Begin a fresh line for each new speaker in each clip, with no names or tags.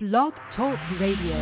Blog Talk Radio.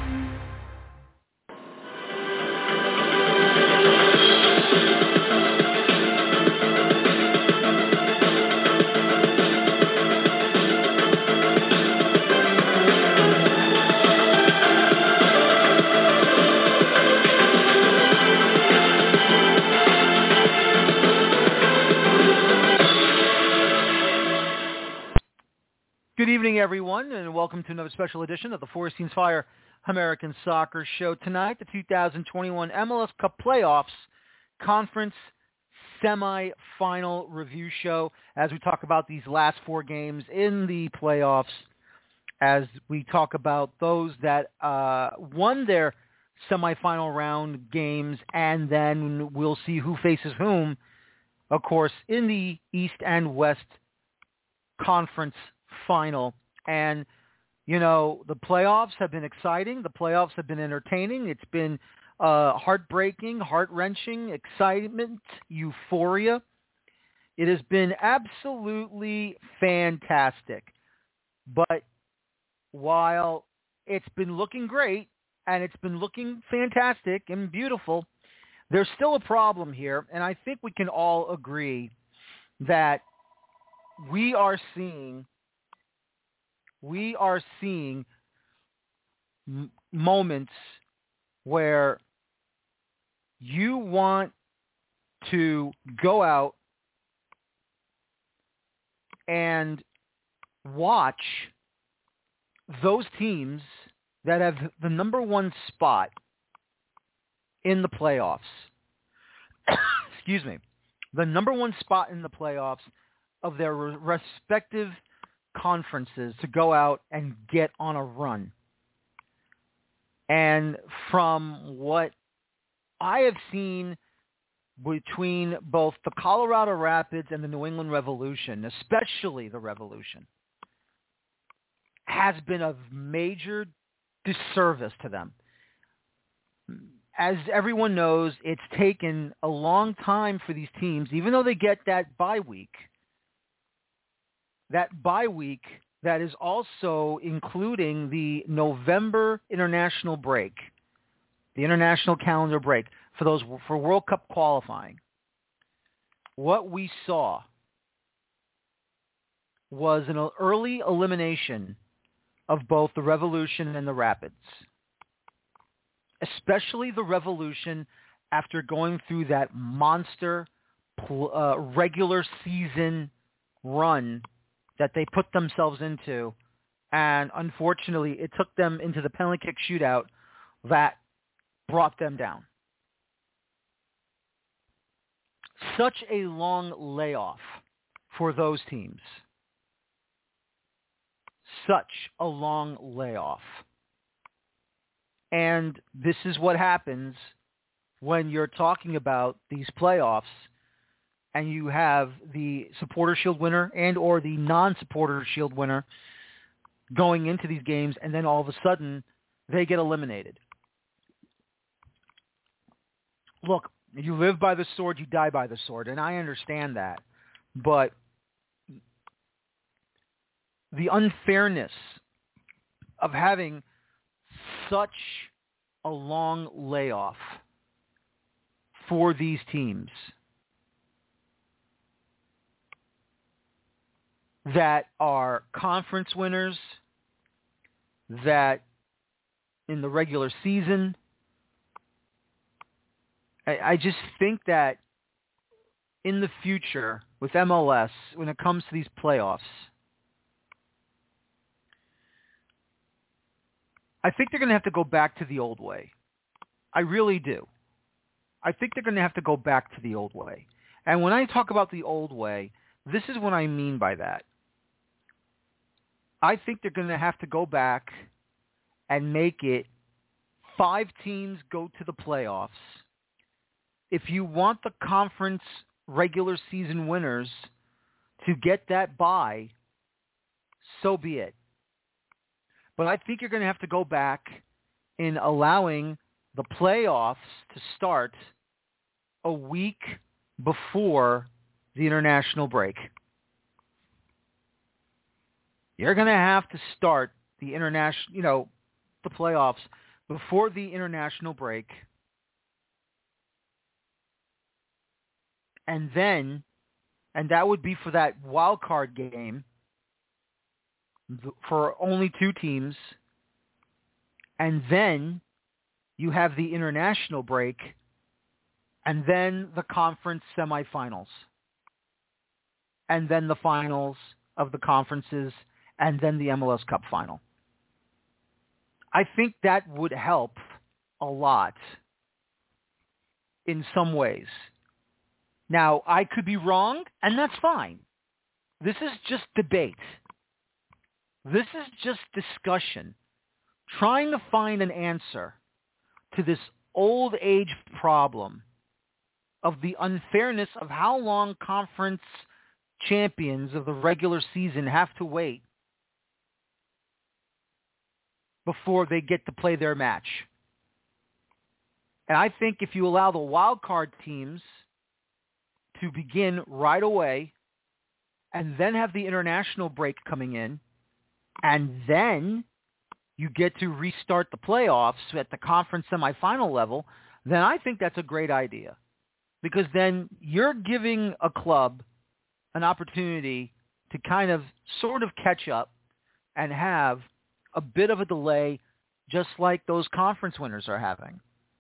Good evening, everyone, and welcome to another special edition of the Forest Teams Fire American Soccer Show. Tonight, the 2021 MLS Cup Playoffs Conference Semi-Final Review Show as we talk about these last four games in the playoffs, as we talk about those that won their semi-final round games, and then we'll see who faces whom, of course, in the East and West Conference final. And you know, the playoffs have been exciting, the playoffs have been entertaining, it's been heartbreaking, heart-wrenching, excitement, euphoria. It has been absolutely fantastic. But while it's been looking great and it's been looking fantastic and beautiful, there's still a problem here, and I think we can all agree that we are seeing moments where you want to go out and watch those teams that have the number one spot in the playoffs. Excuse me. The number one spot in the playoffs of their respective conferences to go out and get on a run. And from what I have seen between both the Colorado Rapids and the New England Revolution, especially the Revolution, has been a major disservice to them. As everyone knows, it's taken a long time for these teams, even though they get that bye week, that is also including the November international break, the international calendar break for World Cup qualifying. What we saw was an early elimination of both the Revolution and the Rapids, especially the Revolution after going through that monster regular season run that they put themselves into, and unfortunately it took them into the penalty kick shootout that brought them down. Such a long layoff for those teams. Such a long layoff. And this is what happens when you're talking about these playoffs and you have the Supporter Shield winner and or the non-Supporter Shield winner going into these games, and then all of a sudden they get eliminated. Look, you live by the sword, you die by the sword, and I understand that. But the unfairness of having such a long layoff for these teams that are conference winners, that in the regular season, I just think that in the future with MLS, when it comes to these playoffs, I think they're going to have to go back to the old way. I really do. I think they're going to have to go back to the old way. And when I talk about the old way, this is what I mean by that. I think they're going to have to go back and make it 5 teams go to the playoffs. If you want the conference regular season winners to get that bye, so be it. But I think you're going to have to go back in allowing the playoffs to start a week before the international break. You're going to have to start the international, the playoffs before the international break, and that would be for that wild card game for only 2 teams, and then you have the international break, and then the conference semifinals, and then the finals of the conferences, and then the MLS Cup final. I think that would help a lot in some ways. Now, I could be wrong, and that's fine. This is just debate. This is just discussion, trying to find an answer to this old age problem of the unfairness of how long conference champions of the regular season have to wait before they get to play their match. And I think if you allow the wild card teams to begin right away and then have the international break coming in, and then you get to restart the playoffs at the conference semifinal level, then I think that's a great idea. Because then you're giving a club an opportunity to kind of sort of catch up and have a bit of a delay, just like those conference winners are having.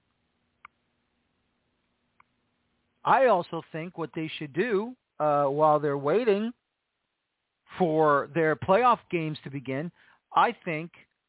I also think what they should do while they're waiting for their playoff games to begin, I think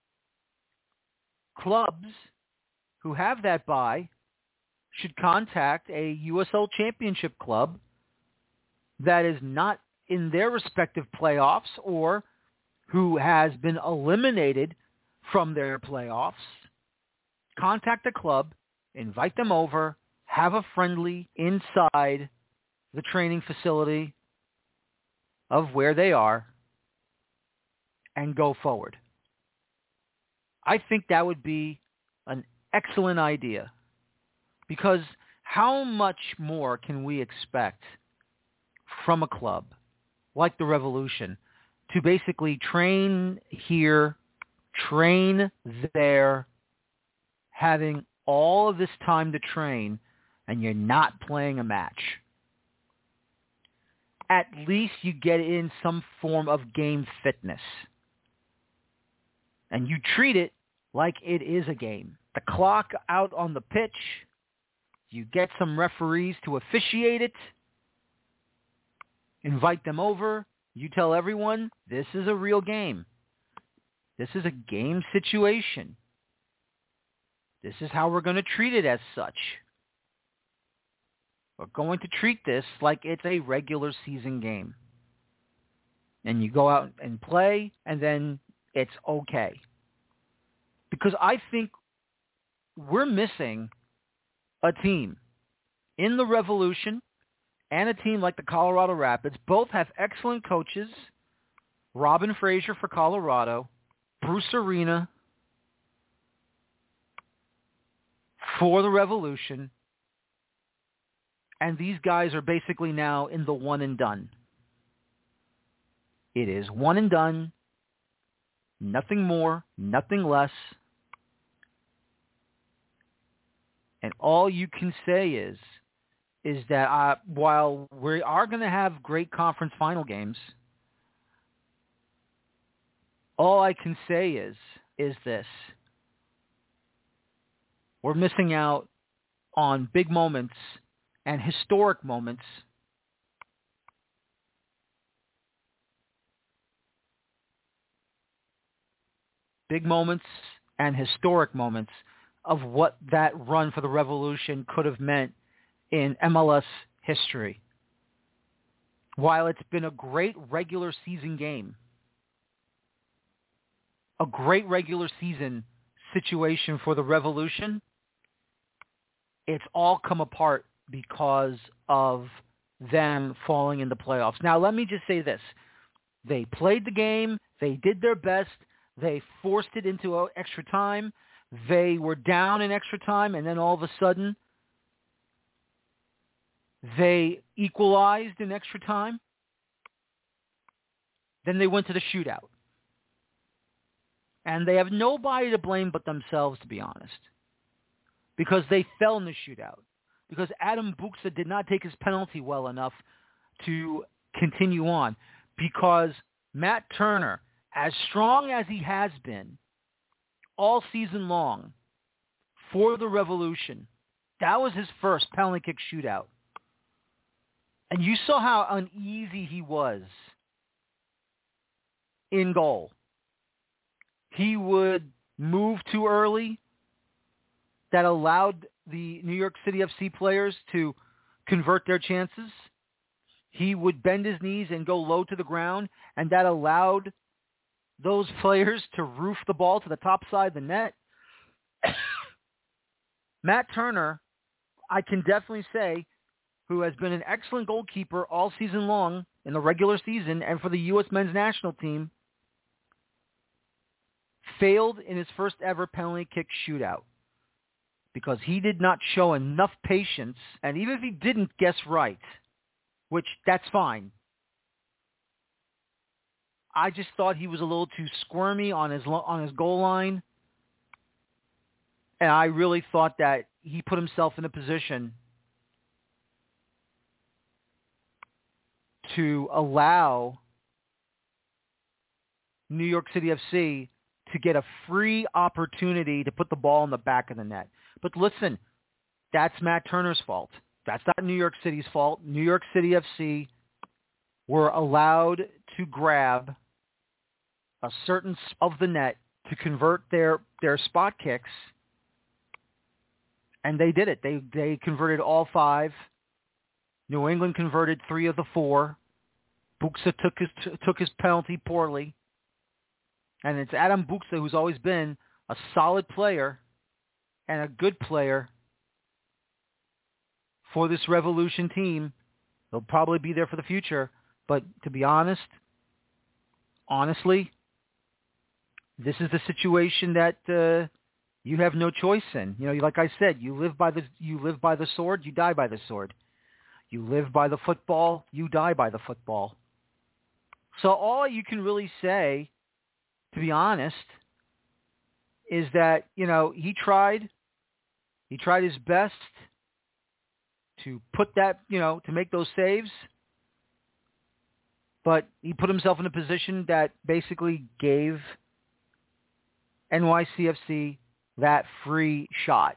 clubs who have that bye should contact a USL Championship club that is not in their respective playoffs or who has been eliminated from their playoffs. Contact the club, invite them over, have a friendly inside the training facility of where they are, and go forward. I think that would be an excellent idea, because how much more can we expect from a club like the Revolution to basically train here, train there, having all of this time to train, and you're not playing a match? At least you get in some form of game fitness. And you treat it like it is a game. The clock out on the pitch, you get some referees to officiate it, invite them over, you tell everyone, this is a real game. This is a game situation. This is how we're going to treat it as such. We're going to treat this like it's a regular season game. And you go out and play, and then it's okay. Because I think we're missing a team in the Revolution and a team like the Colorado Rapids. Both have excellent coaches. Robin Fraser for Colorado, Bruce Arena for the Revolution. And these guys are basically now in the one and done. It is one and done. Nothing more, nothing less. And all you can say is that while we are going to have great conference final games, all I can say is this. We're missing out on big moments and historic moments of what that run for the Revolution could have meant in MLS history. While it's been a great regular season game, a great regular season situation for the Revolution, it's all come apart because of them falling in the playoffs. Now, let me just say this. They played the game. They did their best. They forced it into extra time. They were down in extra time, and then all of a sudden, they equalized in extra time. Then they went to the shootout. And they have nobody to blame but themselves, to be honest, because they fell in the shootout. Because Adam Buksa did not take his penalty well enough to continue on. Because Matt Turner, as strong as he has been all season long for the Revolution, that was his first penalty kick shootout. And you saw how uneasy he was in goal. He would move too early. That allowed the New York City FC players to convert their chances. He would bend his knees and go low to the ground, and that allowed those players to roof the ball to the top side of the net. Matt Turner, I can definitely say, who has been an excellent goalkeeper all season long in the regular season and for the U.S. men's national team, failed in his first ever penalty kick shootout because he did not show enough patience, and even if he didn't guess right, which that's fine, I just thought he was a little too squirmy on his goal line, and I really thought that he put himself in a position to allow New York City FC to get a free opportunity to put the ball in the back of the net. But listen, that's Matt Turner's fault. That's not New York City's fault. New York City FC were allowed to grab a certain of the net to convert their spot kicks, and they did it. They converted all 5. New England converted 3 of the 4. Buksa took his penalty poorly. And it's Adam Buksa, who's always been a solid player and a good player for this Revolution team. He'll probably be there for the future. But to be honestly, this is the situation that you have no choice in. You know, like I said, you live by the sword, you die by the sword. You live by the football, you die by the football. So all you can really say, to be honest, is that, you know, he tried his best to put that, you know, to make those saves, but he put himself in a position that basically gave NYCFC that free shot.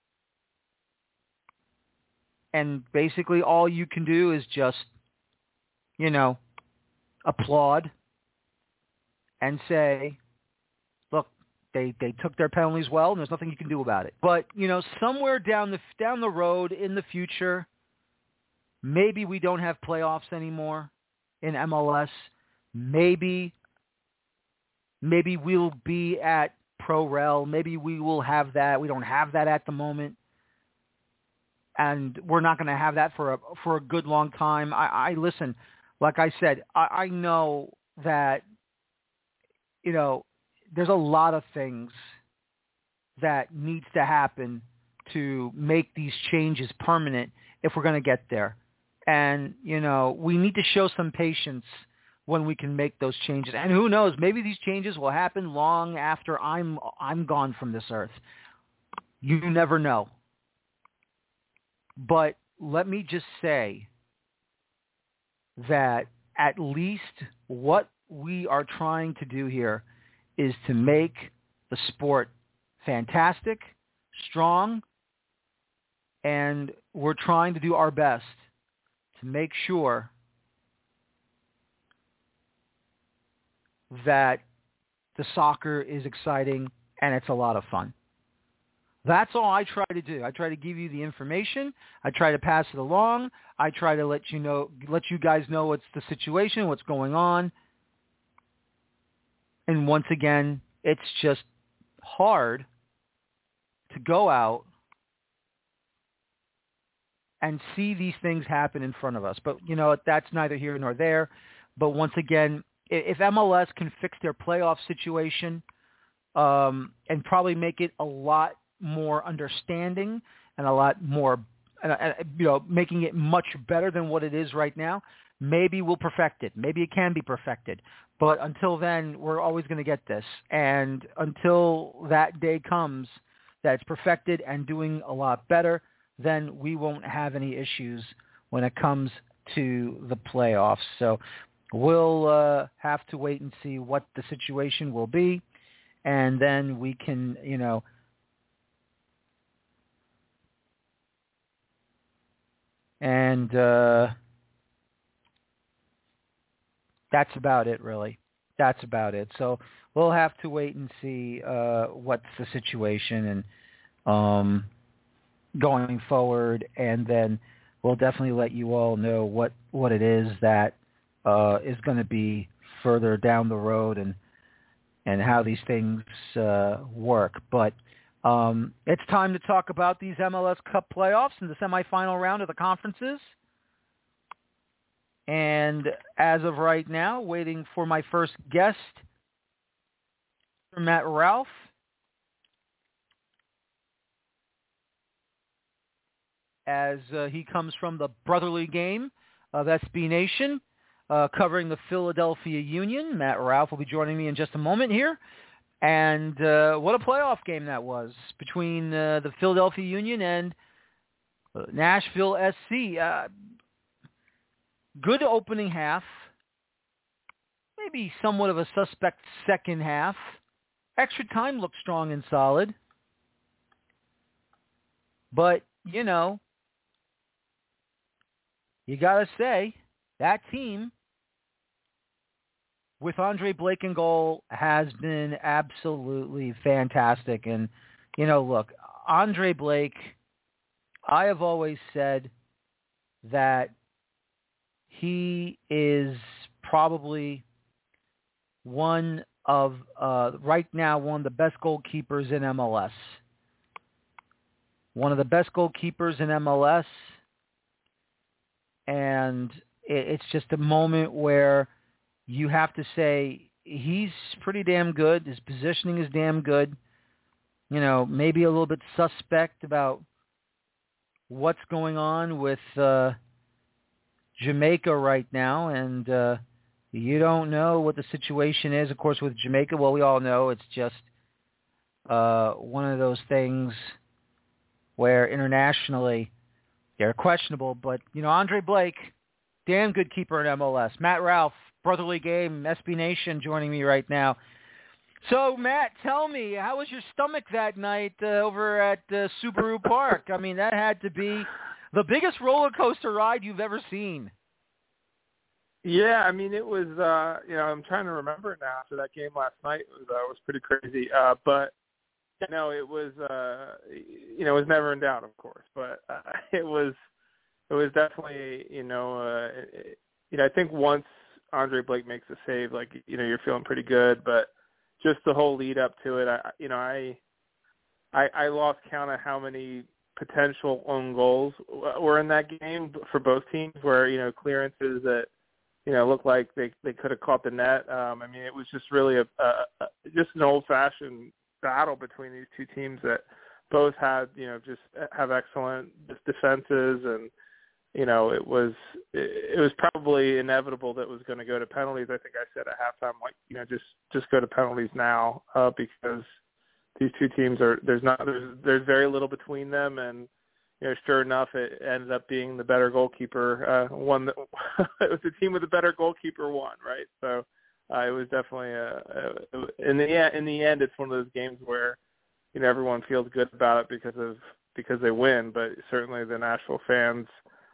And basically all you can do is just, you know, applaud and say, look, they took their penalties well, and there's nothing you can do about it. But, you know, somewhere down the road in the future, maybe we don't have playoffs anymore in MLS. Maybe we'll be at Pro-Rel. Maybe we will have that. We don't have that at the moment. And we're not going to have that for a good long time. I listen, like I said, I know that, you know, there's a lot of things that needs to happen to make these changes permanent if we're going to get there. And, you know, we need to show some patience when we can make those changes. And who knows, maybe these changes will happen long after I'm gone from this earth. You never know. But let me just say that at least what we are trying to do here is to make the sport fantastic, strong, and we're trying to do our best to make sure that the soccer is exciting and it's a lot of fun. That's all I try to do. I try to give you the information. I try to pass it along. I try to let you guys know what's the situation, what's going on. And once again, it's just hard to go out and see these things happen in front of us. But, you know, that's neither here nor there. But once again, if MLS can fix their playoff situation and probably make it a lot more understanding and a lot more, you know, making it much better than what it is right now, maybe we'll perfect it. Maybe it can be perfected. But until then, we're always going to get this. And until that day comes that it's perfected and doing a lot better, then we won't have any issues when it comes to the playoffs. So we'll have to wait and see what the situation will be. And then we can, and that's about it, really. That's about it. So we'll have to wait and see what's the situation and going forward, and then we'll definitely let you all know what it is that is going to be further down the road and how these things work. But it's time to talk about these MLS Cup playoffs and the semifinal round of the conferences. And as of right now, waiting for my first guest, Matt Ralph. As he comes from the Brotherly Game of SB Nation, covering the Philadelphia Union. Matt Ralph will be joining me in just a moment here. And what a playoff game that was between the Philadelphia Union and Nashville SC. Good opening half. Maybe somewhat of a suspect second half. Extra time looked strong and solid. But, you got to say, that team with Andre Blake in goal has been absolutely fantastic. And, look, Andre Blake, I have always said that he is probably right now, one of the best goalkeepers in MLS. One of the best goalkeepers in MLS. And it's just a moment where you have to say he's pretty damn good. His positioning is damn good. Maybe a little bit suspect about what's going on with Jamaica right now. And you don't know what the situation is, of course, with Jamaica. Well, we all know it's just one of those things where internationally they're questionable. But, Andre Blake, damn good keeper in MLS. Matt Ralph, Brotherly Game, SB Nation, joining me right now. So, Matt, tell me, how was your stomach that night over at Subaru Park? I mean, that had to be the biggest roller coaster ride you've ever seen.
Yeah, I mean, it was, I'm trying to remember it now after that game last night. It was pretty crazy. But, it was, it was never in doubt, of course. But it was definitely, I think once Andre Blake makes a save, you're feeling pretty good. But just the whole lead up to it, I lost count of how many potential own goals were in that game for both teams, where clearances that looked like they could have caught the net. I mean, it was just really just an old-fashioned battle between these two teams that both had just have excellent defenses, and it was probably inevitable that it was going to go to penalties. I think I said at halftime, just go to penalties now, because these two teams there's very little between them, and sure enough, it ended up being the better goalkeeper won. It was the team with the better goalkeeper won, right? So it was definitely in the end, it's one of those games where everyone feels good about it because they win, but certainly the Nashville fans,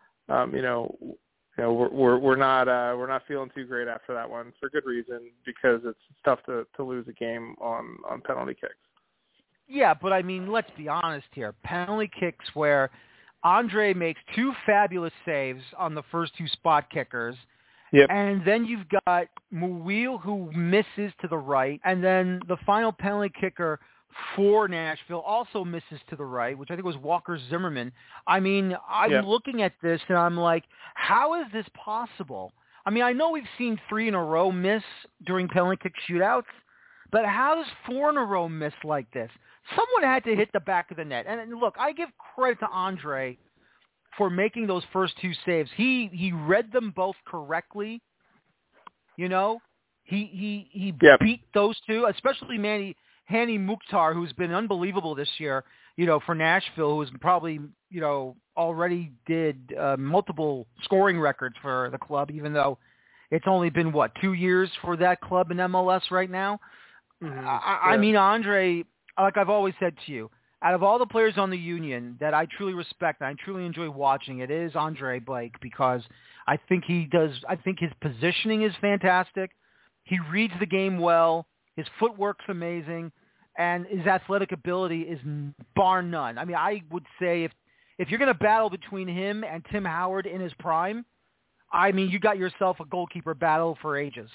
we're not feeling too great after that one, for good reason, because it's tough to lose a game on penalty kicks.
Yeah, but I mean, let's be honest here. Penalty kicks where Andre makes two fabulous saves on the first two spot kickers.
Yep.
And then you've got Muil, who misses to the right, and then the final penalty kicker for Nashville also misses to the right, which I think was Walker Zimmerman. I mean, I'm looking at this and I'm like, how is this possible? I mean, I know we've seen 3 in a row miss during penalty kick shootouts, but how does 4 in a row miss like this? Someone had to hit the back of the net. And look, I give credit to Andre for making those first two saves. He read them both correctly. You know, he beat those two, especially Hani Mukhtar, who's been unbelievable this year, you know, for Nashville, who's probably, you know, already did multiple scoring records for the club, even though it's only been, 2 years for that club in MLS right now?
Mm-hmm.
I mean, Andre, like I've always said to you, out of all the players on the Union that I truly respect and I truly enjoy watching, it is Andre Blake, because I think his positioning is fantastic. He reads the game well. His footwork's amazing, and his athletic ability is bar none. I mean, I would say if you're going to battle between him and Tim Howard in his prime, I mean, you got yourself a goalkeeper battle for ages.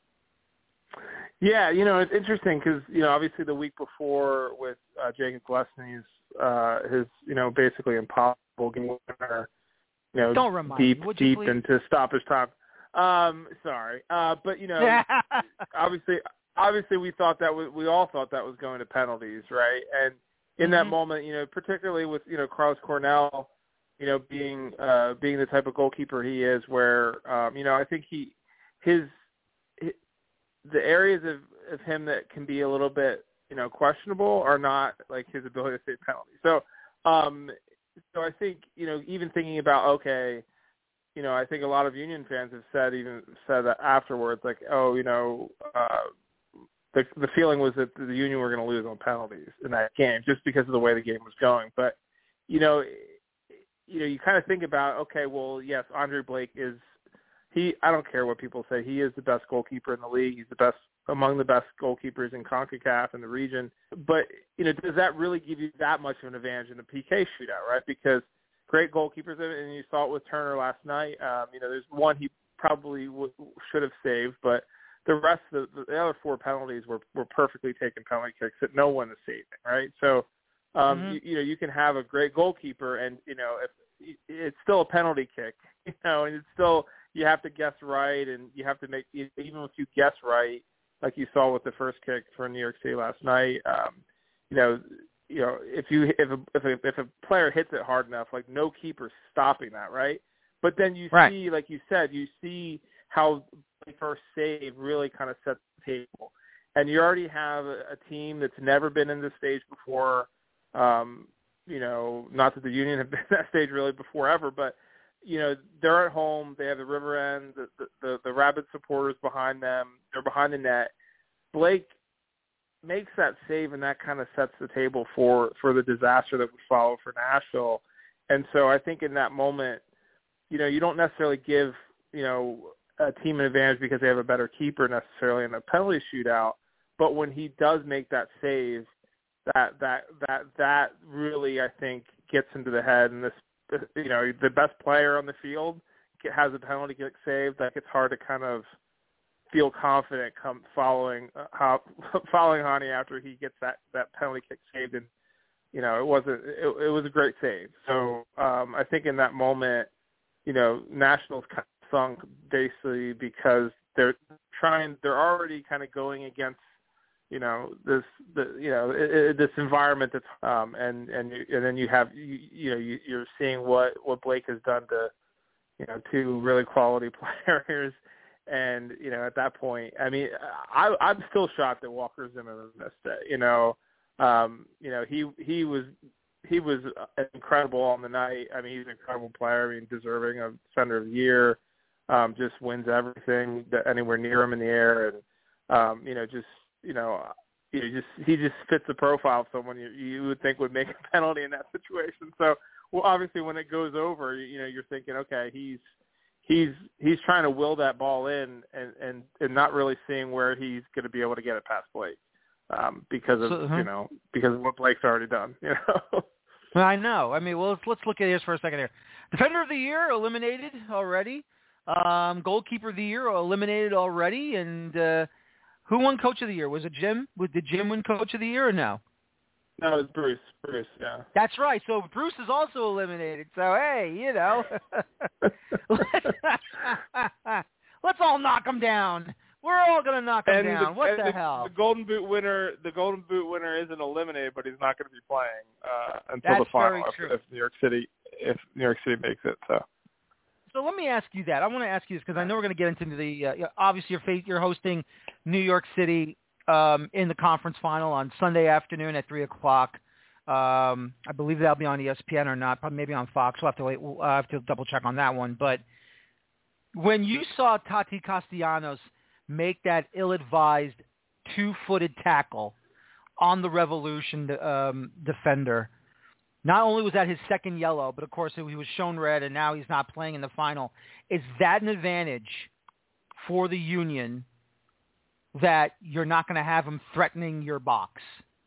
Yeah, you know, it's interesting because, you know, obviously the week before with Jacob Glesney's his, you know, basically impossible game winner, you know,
Don't remind
deep
me,
into stoppage time. Sorry. But, you know, obviously we all thought that was going to penalties, right? And in that moment, you know, particularly with, you know, Carlos Cornell, you know, being the type of goalkeeper he is, where, you know, I think the areas of him that can be a little bit, you know, questionable are not like his ability to save penalties. So I think, you know, even thinking about, okay, you know, I think a lot of Union fans have said that afterwards, like, oh, you know, the feeling was that the Union were going to lose on penalties in that game just because of the way the game was going. But, you know, you kind of think about, okay, well, yes, Andre Blake I don't care what people say. He is the best goalkeeper in the league. He's among the best goalkeepers in CONCACAF in the region. But, you know, does that really give you that much of an advantage in the PK shootout, right? Because great goalkeepers, and you saw it with Turner last night. You know, there's one he probably should have saved, but the rest of the other four penalties were perfectly taken penalty kicks that no one is saving, right? So, you know, you can have a great goalkeeper, and, you know, if it's still a penalty kick, you know, and it's still – you have to guess right, and you have to make, even if you guess right, like you saw with the first kick for New York City last night. You know, if a player hits it hard enough, like no keeper's stopping that, right? But then you see, like you said, you see how the first save really kind of sets the table, and you already have a team that's never been in this stage before. You know, not that the Union have been in that stage really before ever, but you know, they're at home. They have the River End, the rabid supporters behind them. They're behind the net. Blake makes that save, and that kind of sets the table for the disaster that would follow for Nashville. And so I think in that moment, you know, you don't necessarily give, you know, a team an advantage because they have a better keeper necessarily in a penalty shootout. But when he does make that save, that really, I think, gets into the head, and this, you know, the best player on the field has a penalty kick saved. Like, it's hard to kind of feel confident following Hani after he gets that penalty kick saved. And, you know, it was a great save. So I think in that moment, you know, Nationals kind of sunk basically because they're already kind of going against, you know, this environment that's and then you have you're seeing what Blake has done to, you know, two really quality players, and you know, at that point, I mean, I'm still shocked that Walker Zimmerman missed it. You know, he was incredible on the night. I mean, he's an incredible player. I mean, deserving of Center of the Year. Just wins everything that anywhere near him in the air, and you know, just. You know, he just fits the profile of someone you would think would make a penalty in that situation. So, well, obviously, when it goes over, you know, you're thinking, okay, he's trying to will that ball in, and not really seeing where he's going to be able to get it past Blake because of you know, because of what Blake's already done. You know.
I know. I mean, well, let's look at this for a second here. Defender of the Year eliminated already. Goalkeeper of the Year eliminated already, and. Who won Coach of the Year? Was it Jim? Did Jim win Coach of the Year or no?
No, it was Bruce. Bruce, yeah.
That's right. So Bruce is also eliminated. So, hey, you know. Let's all knock him down. We're all going to knock him down. What the hell?
The Golden Boot winner isn't eliminated, but he's not going to be playing until
That's
the final
very true.
if New York City if New York City makes it.
So let me ask you that. I want to ask you this because I know we're going to get into the obviously you're hosting New York City in the conference final on Sunday afternoon at 3:00. I believe that'll be on ESPN or not, probably maybe on Fox. We'll have to wait. We'll have to double check on that one. But when you saw Tati Castellanos make that ill-advised two-footed tackle on the Revolution defender, not only was that his second yellow, but of course he was shown red, and now he's not playing in the final. Is that an advantage for the Union that you're not going to have him threatening your box?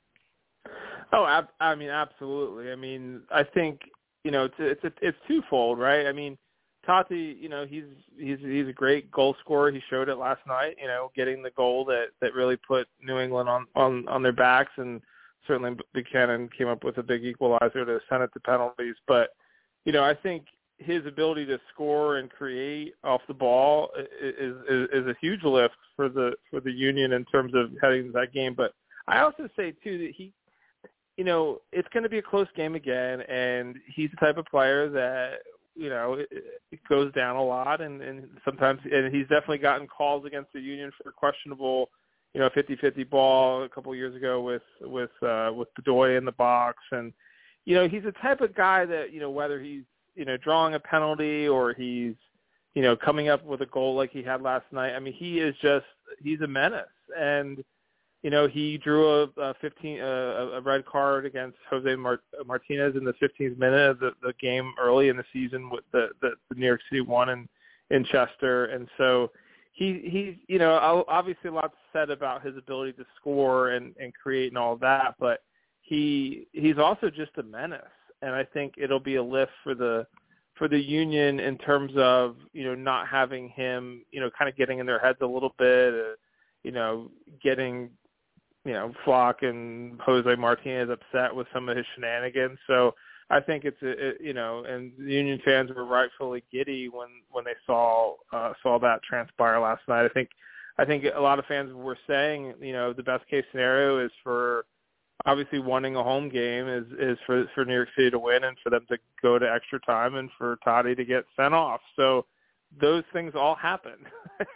Oh, I mean, absolutely. I mean, I think it's twofold, right? I mean, Tati, he's a great goal scorer. He showed it last night. Getting the goal that really put New England on their backs, and certainly Buchanan came up with a big equalizer to send it to penalties. But I think his ability to score and create off the ball is a huge lift for the Union in terms of heading to that game. But I also say too that he, it's going to be a close game again, and he's the type of player that it goes down a lot, and sometimes, and he's definitely gotten calls against the Union for questionable 50-50 ball a couple of years ago with Bedoya in the box, and he's the type of guy that whether he's drawing a penalty or he's coming up with a goal like he had last night. I mean, he's a menace, and he drew a red card against Jose Martinez in the 15th minute of the game early in the season with the New York City won in Chester, and so he's obviously a lot said about his ability to score and create and all that, but he's also just a menace, and I think it'll be a lift for the Union in terms of not having him kind of getting in their heads a little bit, getting Flock and Jose Martinez upset with some of his shenanigans. So I think it's and the Union fans were rightfully giddy when they saw that transpire last night. I think a lot of fans were saying the best case scenario is for obviously wanting a home game is for New York City to win and for them to go to extra time and for Tati to get sent off. So those things all happened.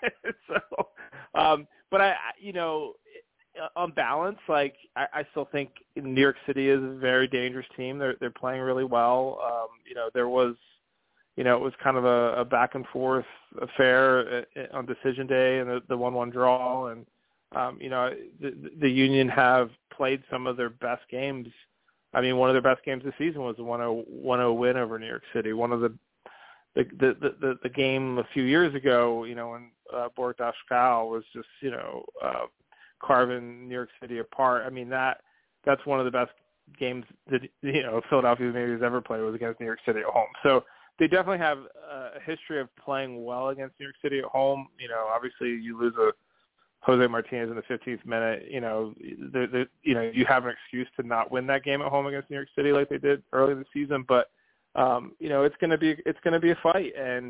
But on balance, I still think New York City is a very dangerous team. They're playing really well. There was, it was kind of a back and forth affair on decision day and the 1-1 draw. And, the Union have played some of their best games. I mean, one of their best games this season was a 1-0 win over New York City. One of the game a few years ago, when Borg Dashkal was just, carving New York City apart. I mean, that's one of the best games that Philadelphia maybe has ever played was against New York City at home. So they definitely have a history of playing well against New York City at home. Obviously you lose a Jose Martinez in the 15th minute. You have an excuse to not win that game at home against New York City like they did early in the season. But it's going to be a fight, and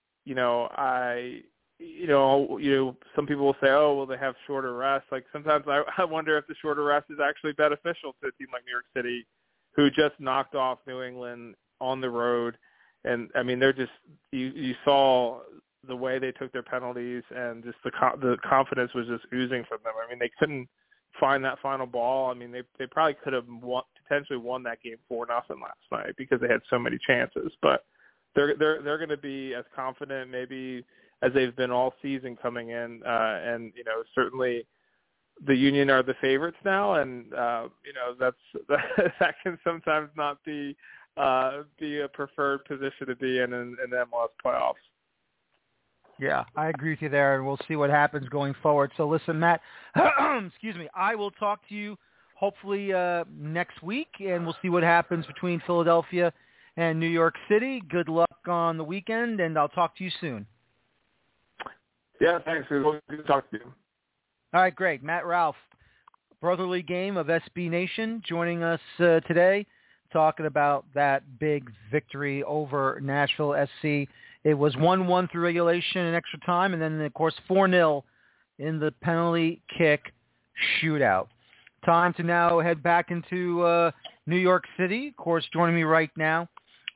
some people will say, oh, well, they have shorter rest. Like sometimes I wonder if the shorter rest is actually beneficial to a team like New York City, who just knocked off New England on the road. And I mean, they're just, you saw the way they took their penalties, and just the confidence was just oozing from them. I mean, they couldn't find that final ball. I mean, they probably could have potentially won that game 4-0 last night because they had so many chances, but they're going to be as confident maybe as they've been all season coming in, and certainly the Union are the favorites now, and that can sometimes not be a preferred position to be in the MLS playoffs.
Yeah, I agree with you there, and we'll see what happens going forward. So listen, Matt, excuse me, I will talk to you hopefully next week, and we'll see what happens between Philadelphia and New York City. Good luck on the weekend, and I'll talk to you soon.
Yeah, thanks. It was good to talk to you.
All right, great. Matt Ralph, Brotherly Game of SB Nation, joining us today, talking about that big victory over Nashville SC. It was 1-1 through regulation and extra time, and then, of course, 4-0 in the penalty kick shootout. Time to now head back into New York City. Of course, joining me right now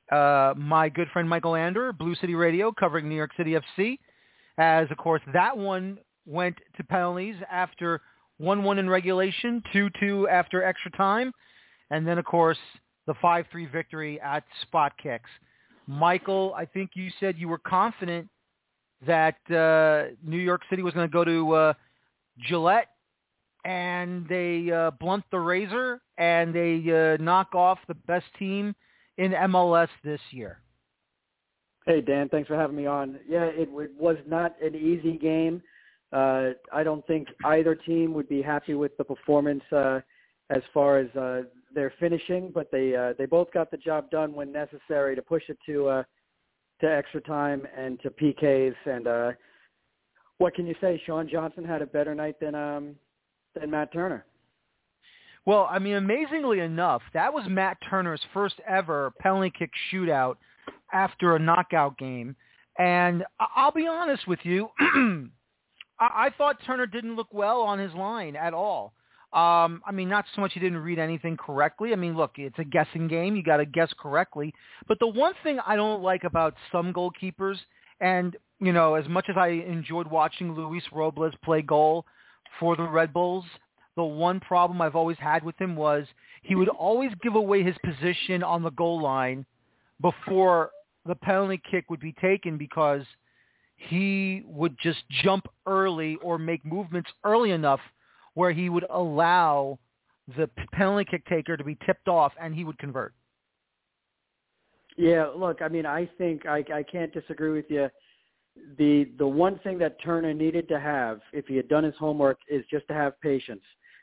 my good friend Michael Ander, Blue City Radio, covering New York City FC, as, of course, that one went to penalties after 1-1 in regulation, 2-2 after extra time, and then, of course, the 5-3 victory at spot kicks. Michael, I think you said you were confident that New York City was going to go to Gillette, and they blunt the razor, and they knock off the best team in MLS this year.
Hey, Dan, thanks for having me on. Yeah, it was not an easy game. I don't think either team would be happy with the performance as far as their finishing, but they both got the job done when necessary to push it to extra time and to PKs. And what can you say? Sean Johnson had a better night than Matt Turner.
Well, I mean, amazingly enough, that was Matt Turner's first ever penalty kick shootout after a knockout game. And I'll be honest with you, I thought Turner didn't look well on his line at all. I mean, not so much he didn't read anything correctly. I mean, look, it's a guessing game. You got to guess correctly. But the one thing I don't like about some goalkeepers, and, you know, as much as I enjoyed watching Luis Robles play goal for the Red Bulls, the one problem I've always had with him was he would always give away his position on the goal line before the penalty kick would be taken, because he would just jump early or make movements early enough where he would allow the penalty kick taker to be tipped off, and he would convert.
Yeah, look, I mean, I think I can't disagree with you. The one thing that Turner needed to have, if he had done his homework, is just to have patience.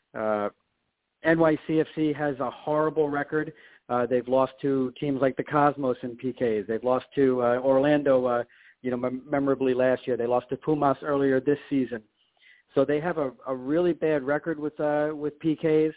NYCFC has a horrible record. They've lost to teams like the Cosmos in PKs. They've lost to Orlando, memorably last year. They lost to Pumas earlier this season. So they have a really bad record with PKs.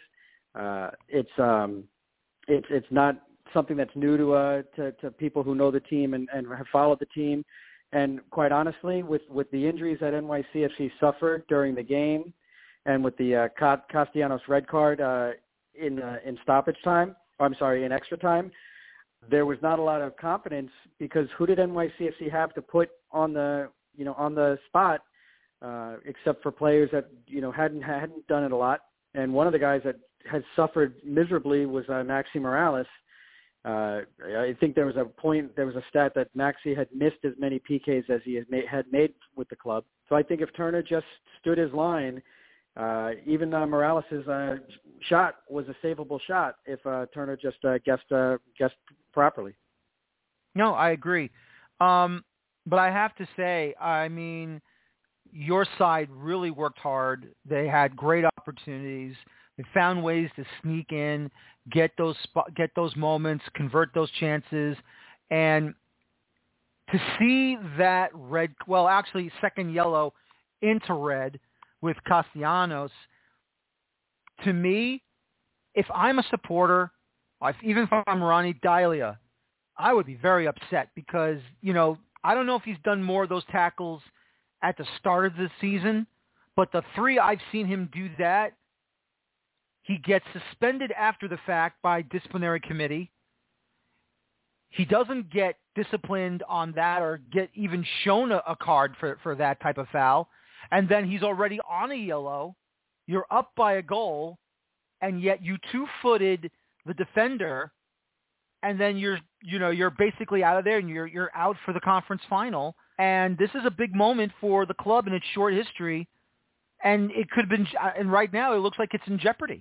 It's not something that's new to people who know the team and have followed the team. And quite honestly, with the injuries that NYCFC suffered during the game, and with the Castellanos red card in stoppage time, in extra time, there was not a lot of confidence, because who did NYCFC have to put on the spot, except for players that hadn't done it a lot. And one of the guys that had suffered miserably was Maxi Morales. I think there was a stat that Maxi had missed as many PKs as he had made with the club. So I think if Turner just stood his line, even Morales' shot was a savable shot if Turner just guessed properly.
No, I agree. But I have to say, I mean, your side really worked hard. They had great opportunities. They found ways to sneak in, get those moments, convert those chances, and to see that second yellow into red with Castellanos, to me, if I'm a supporter, even if I'm Ronnie Deila, I would be very upset, because, I don't know if he's done more of those tackles at the start of the season, but the 3 I've seen him do that, he gets suspended after the fact by disciplinary committee. He doesn't get disciplined on that or get even shown a card for that type of foul. And then he's already on a yellow. You're up by a goal, and yet you two-footed the defender, and then you're basically out of there, and you're out for the conference final. And this is a big moment for the club in its short history, and it could have been. And right now, it looks like it's in jeopardy.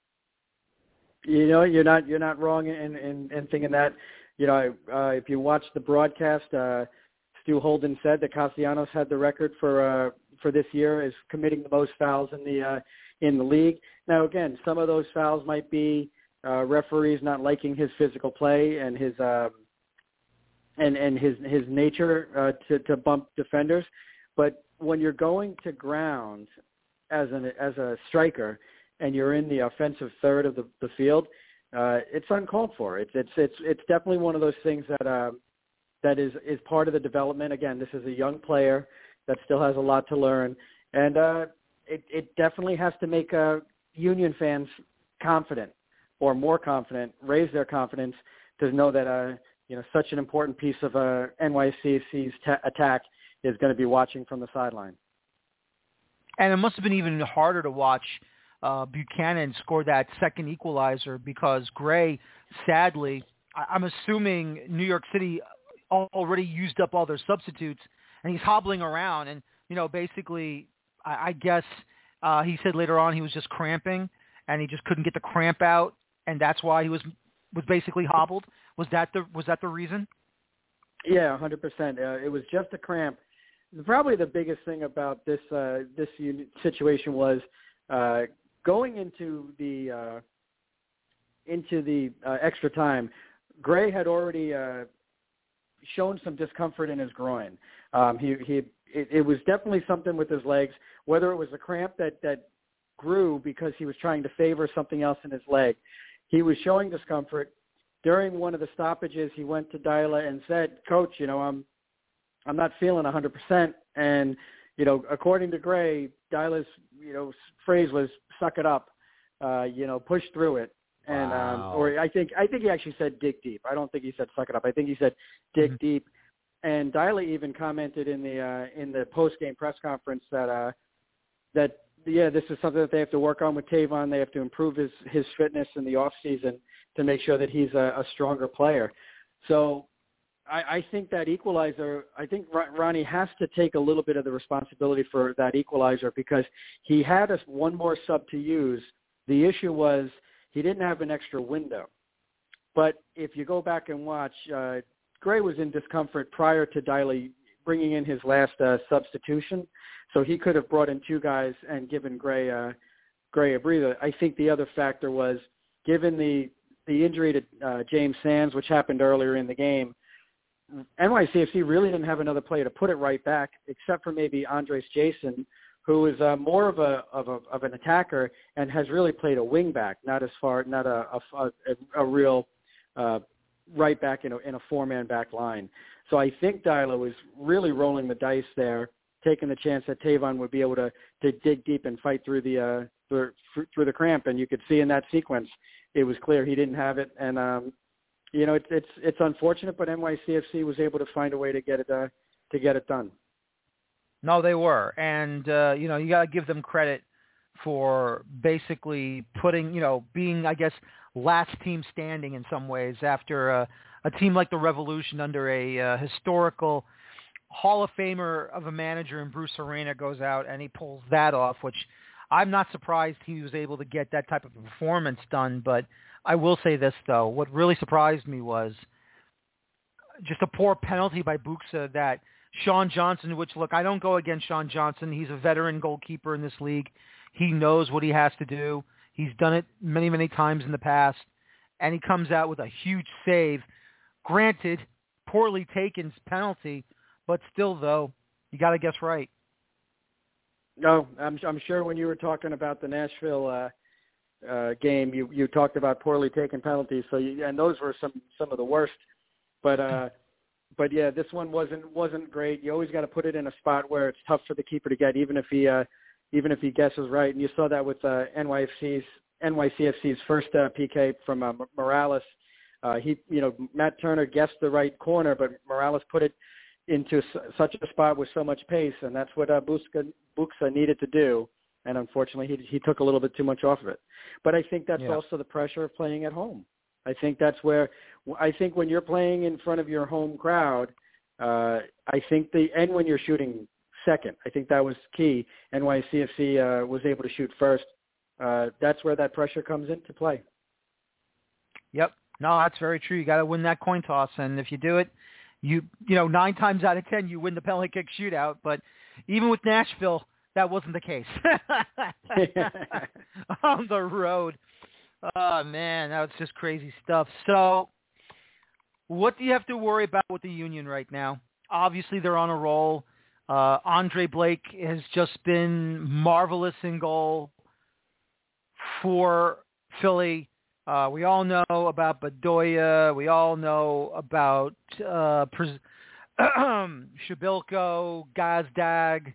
You're not wrong in thinking that. If you watch the broadcast, Stu Holden said that Castellanos had the record for this year as committing the most fouls in the league. Now, again, some of those fouls might be referees not liking his physical play and his his nature to bump defenders. But when you're going to ground as a striker and you're in the offensive third of the field, it's uncalled for. It's definitely one of those things that is part of the development. Again, this is a young player that still has a lot to learn, and it definitely has to make Union fans confident, or more confident, raise their confidence to know that such an important piece of NYCFC's attack is going to be watching from the sideline.
And it must have been even harder to watch Buchanan score that second equalizer because Gray, sadly, I'm assuming New York City already used up all their substitutes, and he's hobbling around. And, basically, I guess he said later on he was just cramping, and he just couldn't get the cramp out, and that's why he was basically hobbled. Was that the reason?
Yeah, 100%. It was just a cramp. Probably the biggest thing about this situation was going into the extra time. Gray had already shown some discomfort in his groin. It was definitely something with his legs. Whether it was a cramp that grew because he was trying to favor something else in his leg, he was showing discomfort. During one of the stoppages, he went to Dyla and said, "Coach, I'm not feeling 100%." And, according to Gray, Dyla's, phrase was "suck it up," push through it. And,
wow.
Or I think he actually said dig deep. I don't think he said suck it up. I think he said dig deep. And Dyla even commented in the post-game press conference that this is something that they have to work on with Tavon. They have to improve his fitness in the off season to make sure that he's a stronger player. So I think that equalizer, I think Ronnie has to take a little bit of the responsibility for that equalizer because he had one more sub to use. The issue was he didn't have an extra window. But if you go back and watch, Gray was in discomfort prior to Dyla bringing in his last substitution. So he could have brought in two guys and given Gray a breather. I think the other factor was given the injury to James Sands, which happened earlier in the game, NYCFC really didn't have another player to put it right back, except for maybe Andres Jason, who is more of an attacker and has really played a wing back, not a real right back in a four-man back line. So I think Dyla was really rolling the dice there, taking the chance that Tavon would be able to dig deep and fight through the cramp. And you could see in that sequence, it was clear he didn't have it. And it's unfortunate, but NYCFC was able to find a way to get it done.
No, they were, and you got to give them credit for basically being, I guess, last team standing in some ways after a team like the Revolution under a historical Hall of Famer of a manager in Bruce Arena goes out and he pulls that off, which I'm not surprised he was able to get that type of performance done. But I will say this, though. What really surprised me was just a poor penalty by Buxa that Sean Johnson, which, look, I don't go against Sean Johnson. He's a veteran goalkeeper in this league. He knows what he has to do. He's done it many, many times in the past. And he comes out with a huge save. Granted, poorly taken penalty, but still, though, you got to guess right.
No, I'm sure when you were talking about the Nashville game, you talked about poorly taken penalties. And those were some of the worst. But yeah, this one wasn't great. You always got to put it in a spot where it's tough for the keeper to get, even if he guesses right. And you saw that with NYCFC's first PK from Morales. Matt Turner guessed the right corner, but Morales put it into such a spot with so much pace, and that's what Buxa needed to do. And unfortunately, he took a little bit too much off of it. But I think that's also the pressure of playing at home. I think when you're playing in front of your home crowd, and when you're shooting second, I think that was key. NYCFC was able to shoot first. That's where that pressure comes into play.
Yep. No, that's very true. You got to win that coin toss, and if you do it, you 9 times out of 10 you win the penalty kick shootout. But even with Nashville, that wasn't the case on the road. Oh man, that was just crazy stuff. So, what do you have to worry about with the Union right now? Obviously, they're on a roll. Andre Blake has just been marvelous in goal for Philly. We all know about Bedoya. We all know about Shabilko, Gazdag,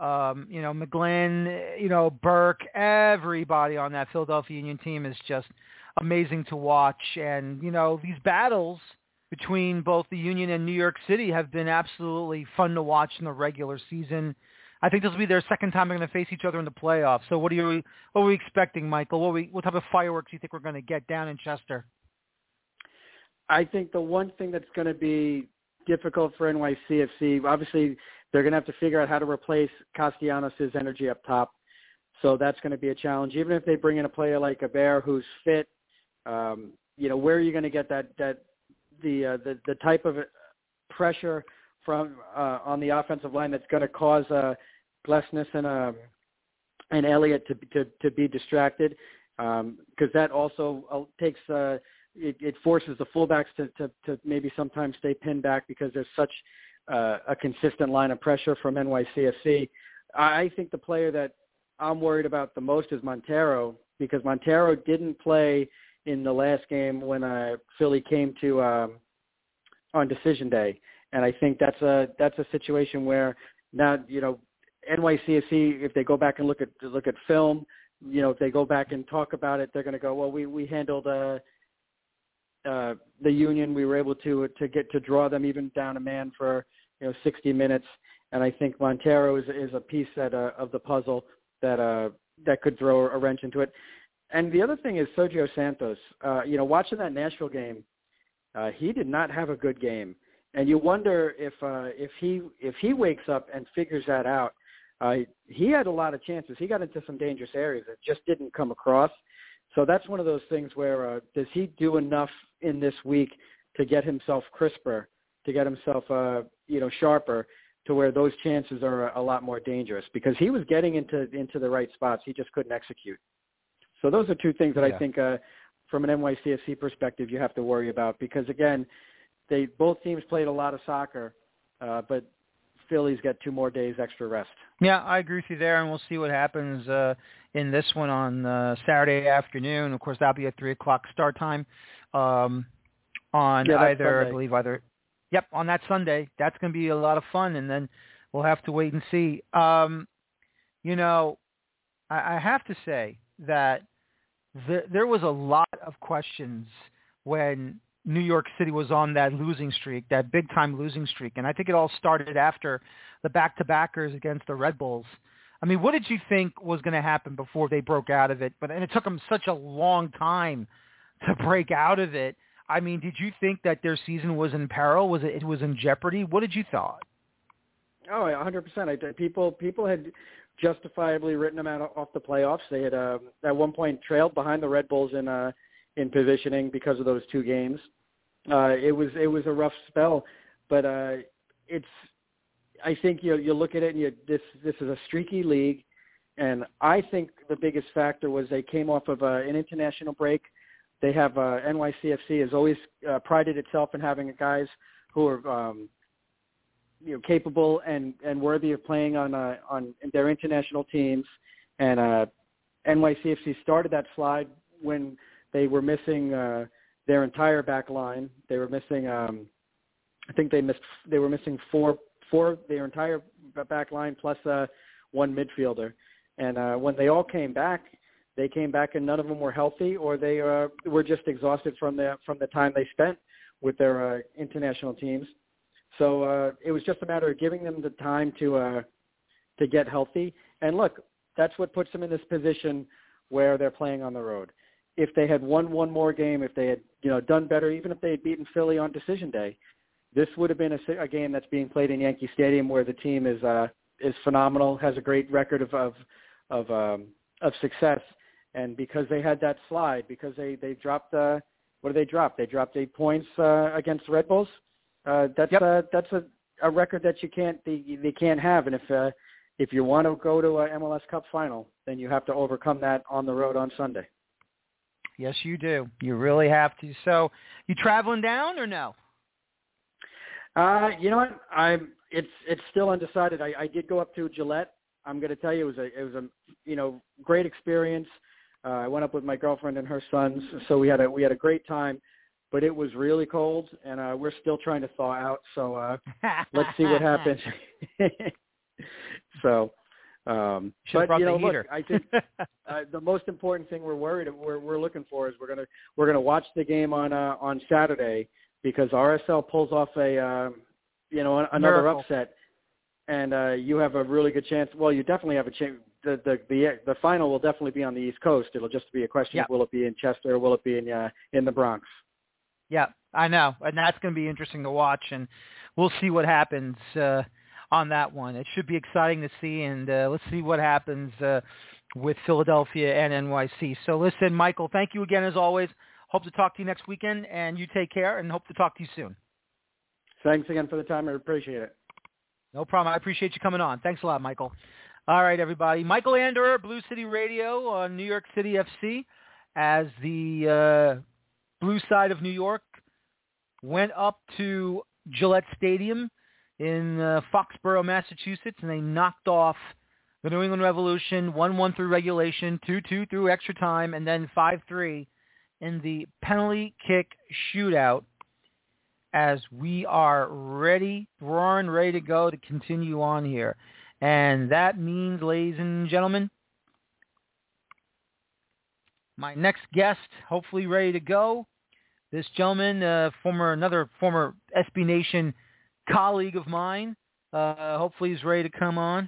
McGlynn, Burke. Everybody on that Philadelphia Union team is just amazing to watch. And, these battles between both the Union and New York City have been absolutely fun to watch in the regular season. I think this will be their second time they're going to face each other in the playoffs. So what are we expecting, Michael? What type of fireworks do you think we're going to get down in Chester?
I think the one thing that's going to be difficult for NYCFC, obviously they're going to have to figure out how to replace Castellanos' energy up top. So that's going to be a challenge. Even if they bring in a player like Abair who's fit, where are you going to get the type of pressure from on the offensive line that's going to cause Glesnes and Elliott to be distracted? Because that also takes it forces the fullbacks to maybe sometimes stay pinned back because there's such a consistent line of pressure from NYCFC. I think the player that I'm worried about the most is Montero, because Montero didn't play in the last game when Philly came to on decision day, and I think that's a situation where now NYCFC, if they go back and look at film, if they go back and talk about it, they're going to go, well, we handled the Union. We were able to draw them even down a man for 60 minutes, and I think Montero is a piece of the puzzle that could throw a wrench into it. And the other thing is Sergio Santos. Watching that Nashville game, he did not have a good game, and you wonder if he wakes up and figures that out. He had a lot of chances. He got into some dangerous areas that just didn't come across. So that's one of those things where does he do enough in this week to get himself crisper, to get himself sharper, to where those chances are a lot more dangerous, because he was getting into the right spots. He just couldn't execute. So those are two things that I think from an NYCFC perspective you have to worry about, because, again, both teams played a lot of soccer, but Philly's got 2 more days extra rest.
Yeah, I agree with you there, and we'll see what happens in this one on Saturday afternoon. Of course, that'll be at 3 o'clock start time on on that Sunday. That's going to be a lot of fun, and then we'll have to wait and see. I have to say that there was a lot of questions when New York City was on that losing streak, that big-time losing streak, and I think it all started after the back-to-backers against the Red Bulls. I mean, what did you think was going to happen before they broke out of it? And it took them such a long time to break out of it. I mean, did you think that their season was in peril? It was in jeopardy? What did you thought?
Oh, 100%. People had justifiably written them out off the playoffs. They had at one point trailed behind the Red Bulls in positioning because of those 2 games. It was a rough spell, but I think you look at it and this is a streaky league, and I think the biggest factor was they came off of an international break. They have NYCFC has always prided itself in having guys who are capable and worthy of playing on their international teams, and NYCFC started that slide when they were missing their entire back line. They were missing they were missing four their entire back line plus one midfielder. And when they all came back, and none of them were healthy, or they were just exhausted from the time they spent with their international teams. So it was just a matter of giving them the time to get healthy. And look, that's what puts them in this position where they're playing on the road. If they had won one more game, if they had done better, even if they had beaten Philly on decision day, this would have been a game that's being played in Yankee Stadium, where the team is phenomenal, has a great record of success. And because they had that slide, because they dropped what did they drop? They dropped 8 points against the Red Bulls. That's a record that they can't have. And if you want to go to a MLS Cup final, then you have to overcome that on the road on Sunday.
Yes, you do. You really have to. So, you traveling down or no?
You know what? It's still undecided. I did go up to Gillette. I'm going to tell you, it was a great experience. I went up with my girlfriend and her sons, so we had a great time. But it was really cold, and we're still trying to thaw out. So let's see what happens. So, but look, I think the most important thing we're looking for is we're gonna watch the game on Saturday. because RSL pulls off another
Miracle.
upset, and you have a really good chance. Well, you definitely have a chance. The final will definitely be on the East Coast. It'll just be a question of will it be in Chester or will it be in the Bronx?
Yeah, I know, and that's going to be interesting to watch, and we'll see what happens on that one. It should be exciting to see, and let's see what happens with Philadelphia and NYC. So listen, Michael, thank you again as always. Hope to talk to you next weekend, and you take care, and hope to talk to you soon.
Thanks again for the time. I appreciate it.
No problem. I appreciate you coming on. Thanks a lot, Michael. All right, everybody. Michael Anderer, Blue City Radio on New York City FC, as the Blue Side of New York went up to Gillette Stadium in Foxborough, Massachusetts, and they knocked off the New England Revolution 1-1 through regulation, 2-2 through extra time, and then 5-3 in the penalty kick shootout, as we are roaring ready to go to continue on here. And that means, ladies and gentlemen, my next guest, hopefully ready to go. This gentleman, another former SB Nation colleague of mine, hopefully he's ready to come on.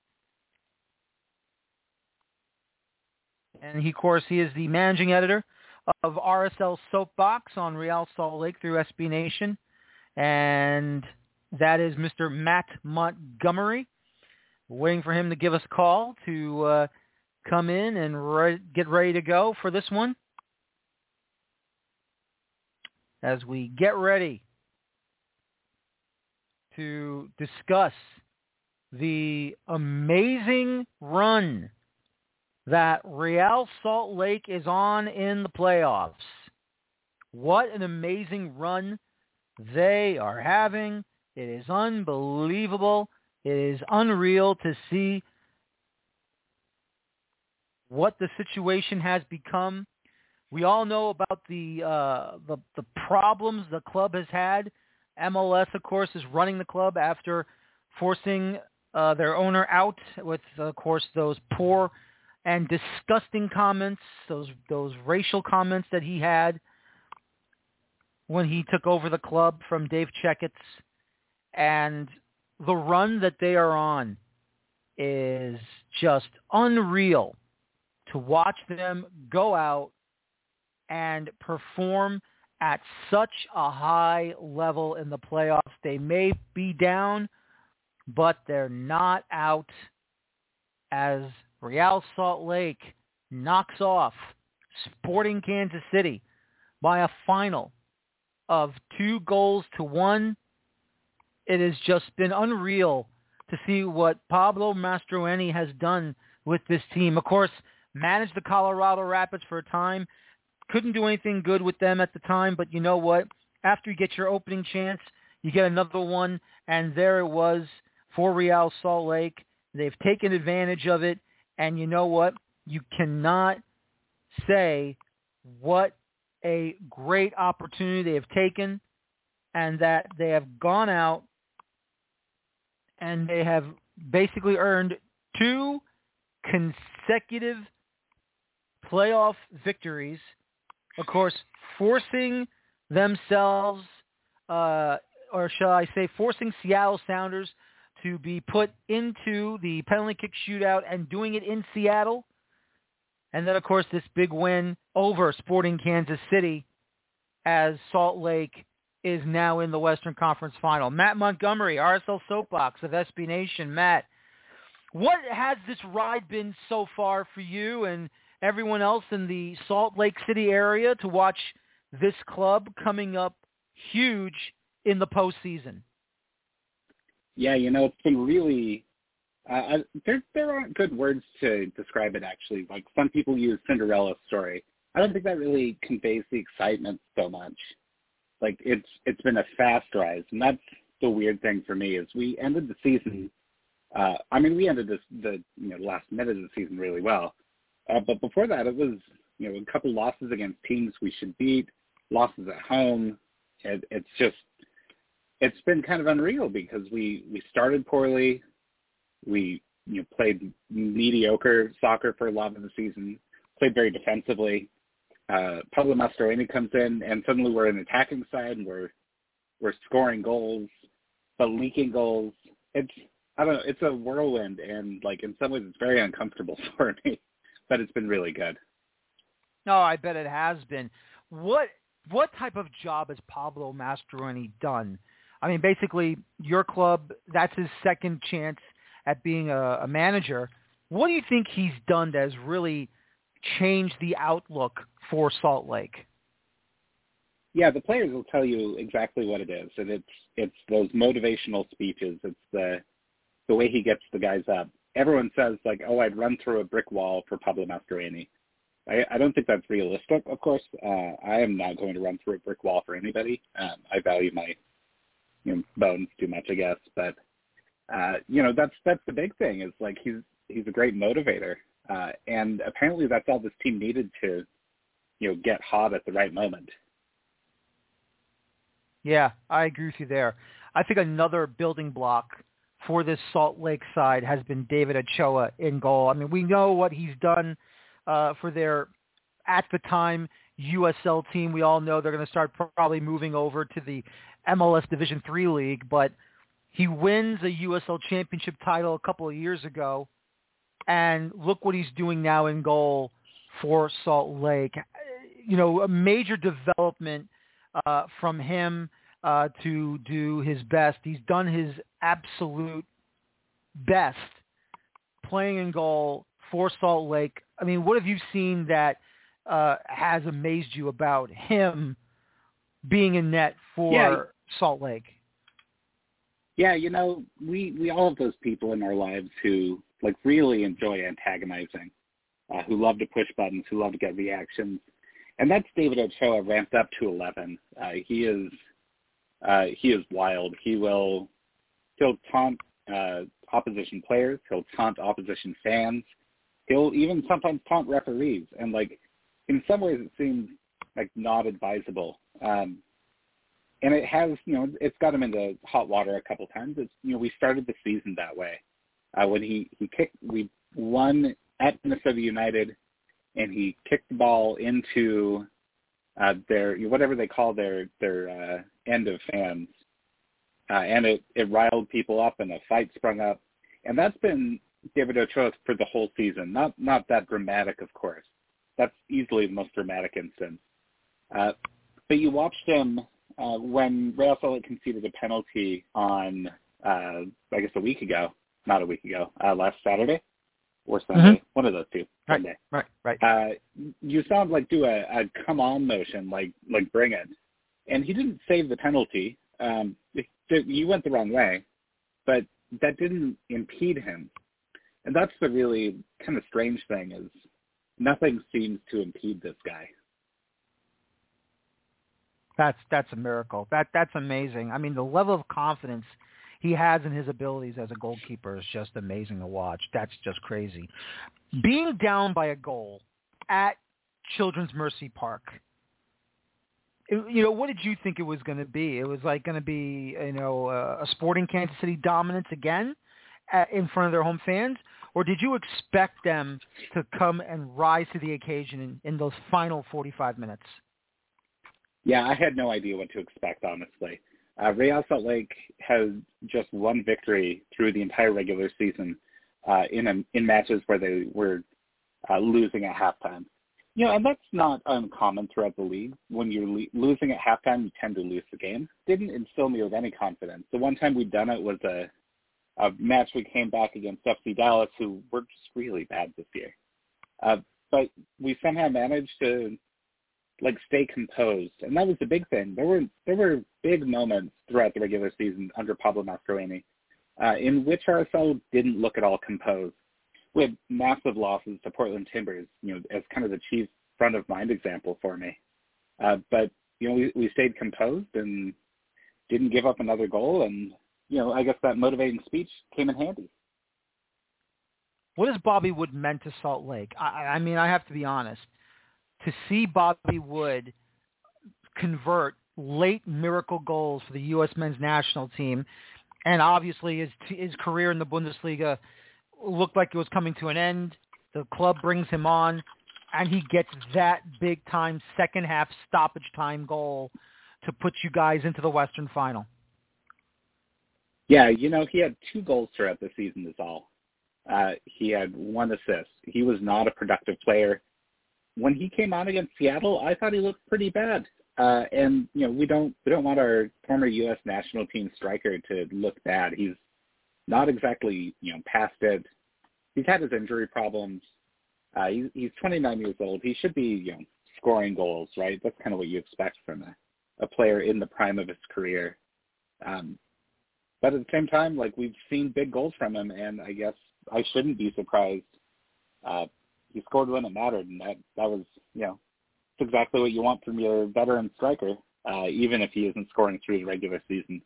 And he, of course, he is the managing editor of RSL Soapbox on Real Salt Lake through SB Nation. And that is Mr. Matt Montgomery. Waiting for him to give us a call to come in and get ready to go for this one. As we get ready to discuss the amazing run that Real Salt Lake is on in the playoffs. What an amazing run they are having. It is unbelievable. It is unreal to see what the situation has become. We all know about the problems the club has had. MLS, of course, is running the club after forcing their owner out with, of course, those poor and disgusting comments, those racial comments that he had when he took over the club from Dave Checketts. And the run that they are on is just unreal to watch them go out and perform at such a high level in the playoffs. They may be down, but they're not out, as Real Salt Lake knocks off Sporting Kansas City by a final of 2-1. It has just been unreal to see what Pablo Mastroeni has done with this team. Of course, managed the Colorado Rapids for a time. Couldn't do anything good with them at the time, but you know what? After you get your opening chance, you get another one, and there it was for Real Salt Lake. They've taken advantage of it, and you know what? You cannot say what a great opportunity they have taken, and that they have gone out and they have basically earned 2 consecutive playoff victories, of course, forcing themselves, or shall I say, forcing Seattle Sounders to be put into the penalty kick shootout and doing it in Seattle. And then, of course, this big win over Sporting Kansas City, as Salt Lake is now in the Western Conference Final. Matt Montgomery, RSL Soapbox of SB Nation. Matt, what has this ride been so far for you and everyone else in the Salt Lake City area to watch this club coming up huge in the postseason?
Yeah, it's been really there aren't good words to describe it, actually. Like, some people use Cinderella story. I don't think that really conveys the excitement so much. Like, it's been a fast rise, and that's the weird thing for me is we ended the season. We ended the last minute of the season really well, but before that, it was a couple losses against teams we should beat, losses at home. It's been kind of unreal because we started poorly, we played mediocre soccer for a lot of the season, played very defensively. Pablo Mastroeni comes in, and suddenly we're an attacking side, and we're we're scoring goals, but leaking goals. I don't know, it's a whirlwind, and like in some ways it's very uncomfortable for me, but it's been really good.
No, I bet it has been. What type of job has Pablo Mastroeni done? I mean, basically, your club, that's his second chance at being a manager. What do you think he's done that has really changed the outlook for Salt Lake?
Yeah, the players will tell you exactly what it is, and it's those motivational speeches. It's the way he gets the guys up. Everyone says, like, oh, I'd run through a brick wall for Pablo Mastroeni. I don't think that's realistic, of course. I am not going to run through a brick wall for anybody. I value my bones too much, I guess. But, that's the big thing is, like, he's a great motivator. And apparently that's all this team needed to, get hot at the right moment.
Yeah, I agree with you there. I think another building block for this Salt Lake side has been David Ochoa in goal. I mean, we know what he's done for their, at the time, USL team. We all know they're going to start probably moving over to the MLS Division III League, but he wins a USL championship title a couple of years ago, and look what he's doing now in goal for Salt Lake. A major development from him to do his best. He's done his absolute best playing in goal for Salt Lake. I mean, what have you seen that has amazed you about him being in net for Salt Lake?
Yeah, we all have those people in our lives who like really enjoy antagonizing, who love to push buttons, who love to get reactions. And that's David Ochoa ramped up to 11. He is wild. He'll taunt opposition players. He'll taunt opposition fans. He'll even sometimes taunt referees. And like, in some ways it seems like not advisable. And it has, it's got him into hot water a couple times. It's, we started the season that way. When we won at Minnesota United, and he kicked the ball into their, whatever they call their end of fans, and it riled people up, and a fight sprung up, and that's been David Ochoa for the whole season. Not that dramatic, of course. That's easily the most dramatic instance. But you watched him when Real Salt Lake conceded a penalty on, I guess last Saturday or Sunday, one of those two. Sunday.
Right.
You saw him like do a come on motion, like bring it, and he didn't save the penalty. You went the wrong way, but that didn't impede him, and that's the really kind of strange thing is nothing seems to impede this guy.
That's a miracle. That's amazing. I mean, the level of confidence he has in his abilities as a goalkeeper is just amazing to watch. That's just crazy. Being down by a goal at Children's Mercy Park, what did you think it was going to be? It was like going to be, a Sporting Kansas City dominance again in front of their home fans? Or did you expect them to come and rise to the occasion in those final 45 minutes?
Yeah, I had no idea what to expect, honestly. Real Salt Lake has just one victory through the entire regular season in matches where they were losing at halftime. And that's not uncommon throughout the league. When you're losing at halftime, you tend to lose the game. Didn't instill me with any confidence. The one time we'd done it was a match we came back against FC Dallas, who were just really bad this year. But we somehow managed to stay composed, and that was the big thing. There were big moments throughout the regular season under Pablo Mastroeni in which RSL didn't look at all composed. We had massive losses to Portland Timbers, as kind of the chief front of mind example for me. But we stayed composed and didn't give up another goal, and I guess that motivating speech came in handy.
What has Bobby Wood meant to Salt Lake? I mean, I have to be honest. To see Bobby Wood convert late miracle goals for the U.S. men's national team, and obviously his career in the Bundesliga looked like it was coming to an end. The club brings him on, and he gets that big-time second-half stoppage time goal to put you guys into the Western Final?
Yeah, he had 2 goals throughout the season is all. He had 1 assist. He was not a productive player. When he came on against Seattle, I thought he looked pretty bad. And we don't want our former U.S. national team striker to look bad. He's not exactly past it. He's had his injury problems. He's 29 years old. He should be scoring goals, right? That's kind of what you expect from a player in the prime of his career. But at the same time, we've seen big goals from him, and I guess I shouldn't be surprised. He scored when it mattered, and that was, it's exactly what you want from your veteran striker, even if he isn't scoring through the regular season.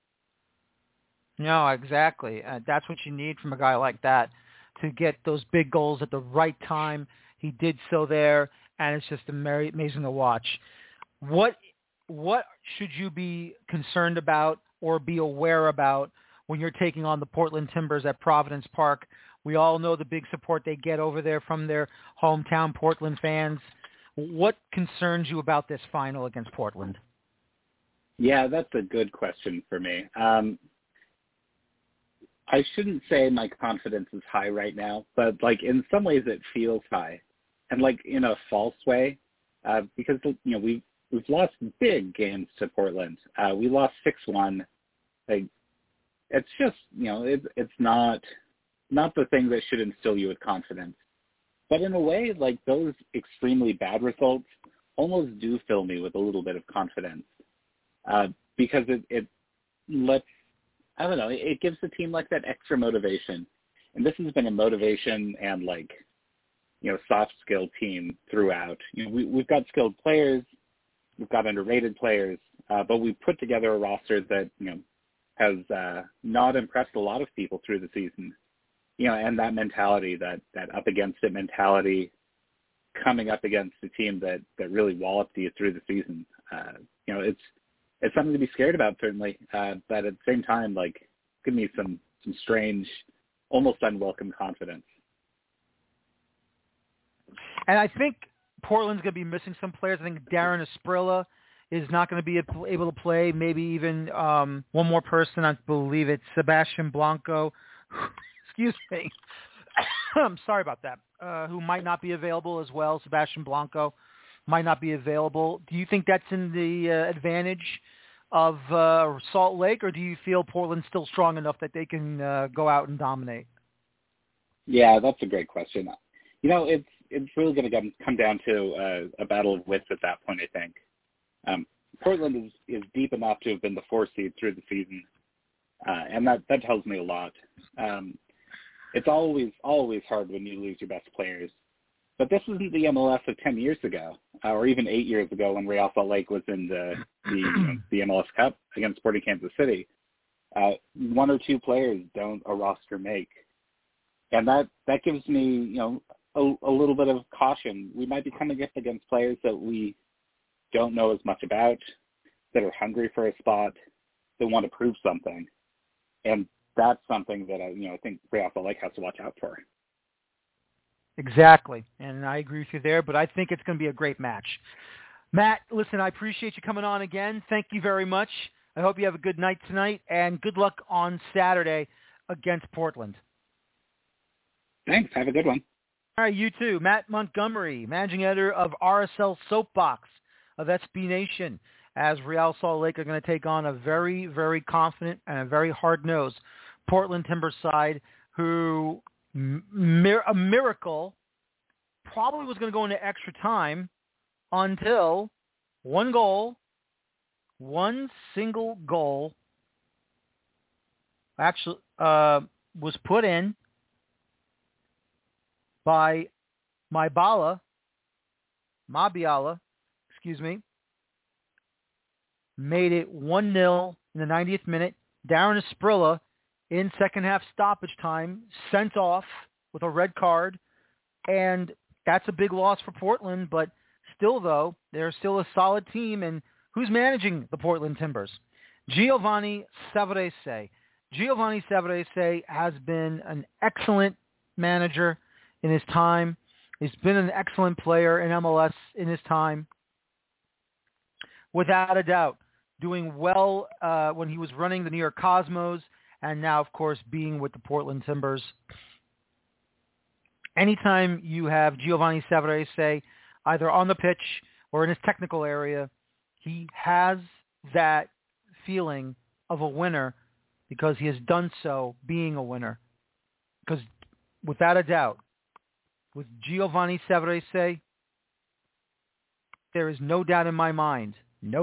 No, exactly. That's what you need from a guy like that, to get those big goals at the right time. He did so there, and it's just amazing to watch. What should you be concerned about or be aware about when you're taking on the Portland Timbers at Providence Park? We all know the big support they get over there from their hometown Portland fans. What concerns you about this final against Portland?
Yeah, that's a good question for me. I shouldn't say my confidence is high right now, but in some ways it feels high, and in a false way, because we've lost big games to Portland. We lost 6-1. It's just it's not the thing that should instill you with confidence. But in a way, those extremely bad results almost do fill me with a little bit of confidence, because it lets, I don't know, it gives the team that extra motivation. And this has been a motivation and soft skill team throughout. We've got skilled players, we've got underrated players, but we've put together a roster that has not impressed a lot of people through the season. And that mentality, that up against it mentality, coming up against a team that really walloped you through the season. It's something to be scared about, certainly. But at the same time, give me some strange, almost unwelcome confidence.
And I think Portland's going to be missing some players. I think Darren Esprilla is not going to be able to play. Maybe even one more person. I believe it's Sebastian Blanco. Excuse me. I'm sorry about that. Who might not be available as well. Sebastian Blanco might not be available. Do you think that's in the advantage of Salt Lake, or do you feel Portland's still strong enough that they can go out and dominate?
Yeah, that's a great question. It's really going to come down to a battle of wits at that point, I think. Portland is deep enough to have been the 4th seed through the season, and that tells me a lot. It's always hard when you lose your best players. But this isn't the MLS of 10 years ago, or even 8 years ago when Real Salt Lake was in the MLS Cup against Sporting Kansas City. 1 or 2 players don't a roster make. And that gives me, a little bit of caution. We might be coming up against players that we don't know as much about, that are hungry for a spot, that want to prove something. And that's something that I think Real Salt Lake has to watch out for.
Exactly, and I agree with you there, but I think it's going to be a great match. Matt, listen, I appreciate you coming on again. Thank you very much. I hope you have a good night tonight, and good luck on Saturday against Portland.
Thanks. Have a good one.
All right, you too. Matt Montgomery, managing editor of RSL Soapbox of SB Nation, as Real Salt Lake are going to take on a very, very confident and a very hard-nosed Portland Timbers side who a miracle probably was going to go into extra time until one single goal actually was put in by Mabiala, made it 1-0 in the 90th minute. Darren Esprilla, in second half stoppage time, sent off with a red card, and that's a big loss for Portland, but still, though, they're still a solid team, and who's managing the Portland Timbers? Giovanni Savarese. Giovanni Savarese has been an excellent manager in his time. He's been an excellent player in MLS in his time. Without a doubt, doing well when he was running the New York Cosmos, and now, of course, being with the Portland Timbers. Anytime you have Giovanni Savarese either on the pitch or in his technical area, he has that feeling of a winner because he has done so being a winner. Because without a doubt, with Giovanni Savarese, there is no doubt in my mind,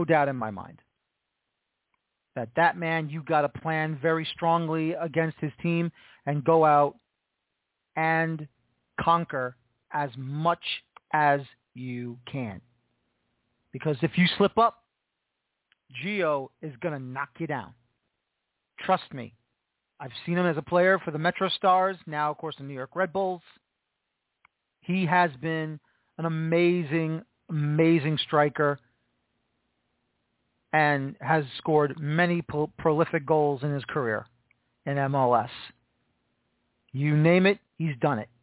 that man, you got to plan very strongly against his team and go out and conquer as much as you can. Because if you slip up, Gio is going to knock you down. Trust me. I've seen him as a player for the Metro Stars, now, of course, the New York Red Bulls. He has been an amazing, amazing striker and has scored many prolific goals in his career in MLS. You name it, he's done it.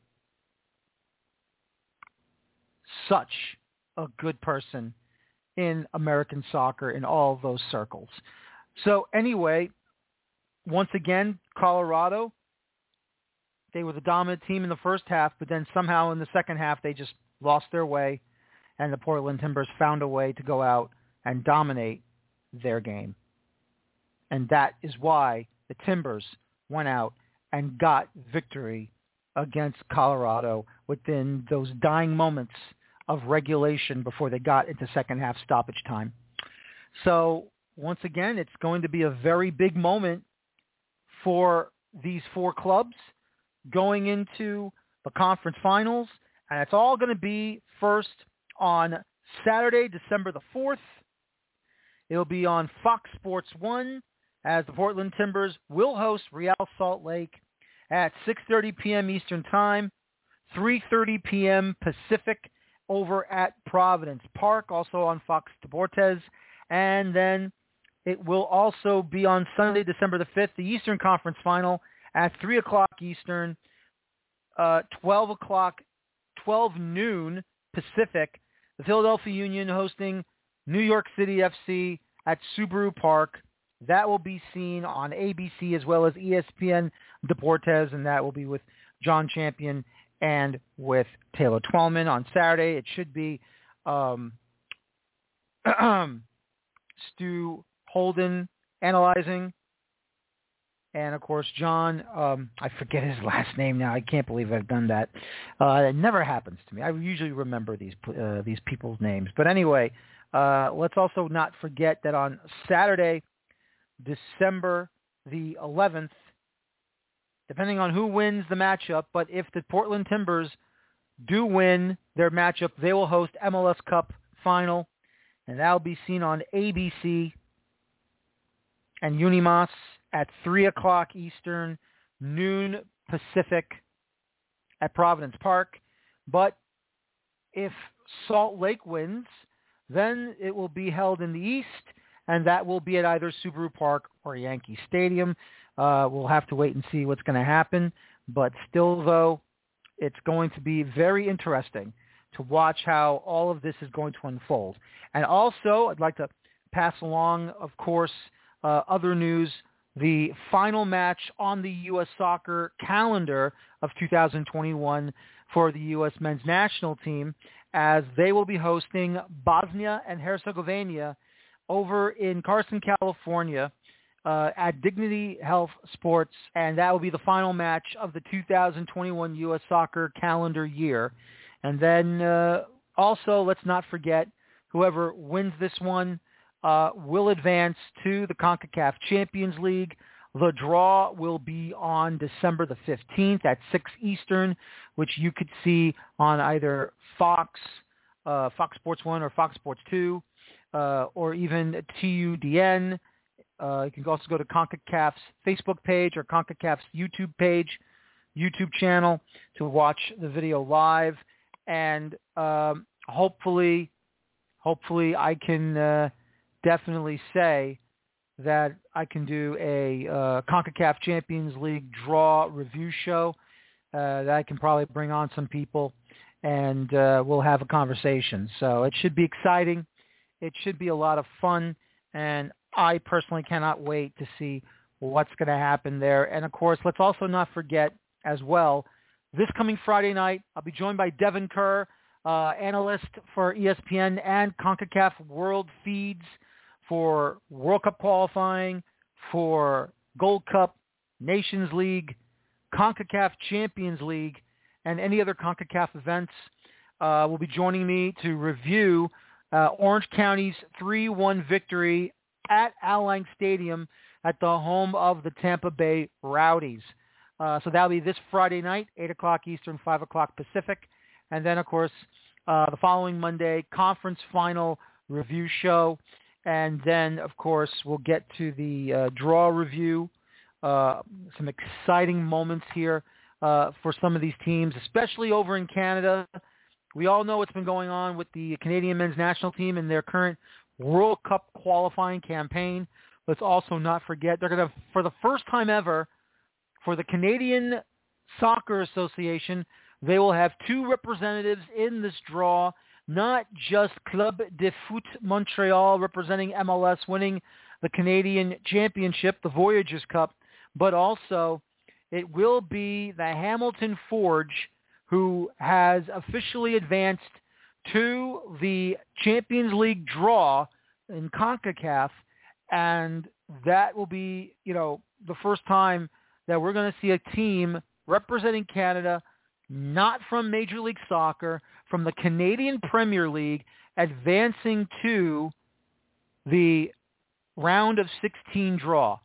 Such a good person in American soccer in all of those circles. So anyway, once again, Colorado, they were the dominant team in the first half, but then somehow in the second half they just lost their way, and the Portland Timbers found a way to go out and dominate their game. And that is why the Timbers went out and got victory against Colorado within those dying moments of regulation before they got into second half stoppage time. So once again, it's going to be a very big moment for these four clubs going into the conference finals. And it's all going to be first on Saturday, December the 4th. It'll be on Fox Sports 1 as the Portland Timbers will host Real Salt Lake at 6:30 p.m. Eastern Time, 3:30 p.m. Pacific over at Providence Park, also on Fox Deportes. And then it will also be on Sunday, December the 5th, the Eastern Conference Final at 3 o'clock Eastern, 12 noon Pacific. The Philadelphia Union hosting New York City FC at Subaru Park. That will be seen on ABC as well as ESPN Deportes, and that will be with John Champion and with Taylor Twellman. On Saturday, it should be Stu Holden analyzing. And, of course, John, I forget his last name now. I can't believe I've done that. It never happens to me. I usually remember these people's names. But anyway, let's also not forget that on Saturday, December the 11th, depending on who wins the matchup, but if the Portland Timbers do win their matchup, they will host MLS Cup Final, and that will be seen on ABC and Unimas at 3 o'clock Eastern, noon Pacific at Providence Park. But if Salt Lake wins, then it will be held in the East, and that will be at either Subaru Park or Yankee Stadium. We'll have to wait and see what's going to happen. But still, though, it's going to be very interesting to watch how all of this is going to unfold. And also, I'd like to pass along, of course, other news. The final match on the U.S. soccer calendar of 2021 for the U.S. men's national team, as they will be hosting Bosnia and Herzegovina over in Carson, California, at Dignity Health Sports, and that will be the final match of the 2021 U.S. soccer calendar year. And then also, let's not forget, whoever wins this one will advance to the CONCACAF Champions League. The draw will be on December the 15th at 6 Eastern, which you could see on either Fox Sports 1 or Fox Sports 2, or even TUDN. You can also go to CONCACAF's Facebook page or CONCACAF's YouTube channel to watch the video live. And hopefully I can definitely say that I can do a CONCACAF Champions League draw review show that I can probably bring on some people, and we'll have a conversation. So it should be exciting. It should be a lot of fun, and I personally cannot wait to see what's going to happen there. And, of course, let's also not forget as well, this coming Friday night, I'll be joined by Devin Kerr, analyst for ESPN and CONCACAF World Feeds for World Cup qualifying, for Gold Cup, Nations League, CONCACAF Champions League, and any other CONCACAF events. Will be joining me to review Orange County's 3-1 victory at Al-Ain Stadium at the home of the Tampa Bay Rowdies. So that'll be this Friday night, 8 o'clock Eastern, 5 o'clock Pacific. And then, of course, the following Monday, conference final review show. And then, of course, we'll get to the draw review. Some exciting moments here for some of these teams, especially over in Canada. We all know what's been going on with the Canadian men's national team and their current World Cup qualifying campaign. Let's also not forget, they're going to, for the first time ever, for the Canadian Soccer Association, they will have 2 representatives in this draw, not just Club de Foot Montreal representing MLS winning the Canadian Championship, the Voyageurs Cup, but also it will be the Hamilton Forge who has officially advanced to the Champions League draw in CONCACAF, and that will be, the first time that we're going to see a team representing Canada, not from Major League Soccer, from the Canadian Premier League, advancing to the round of 16 draw.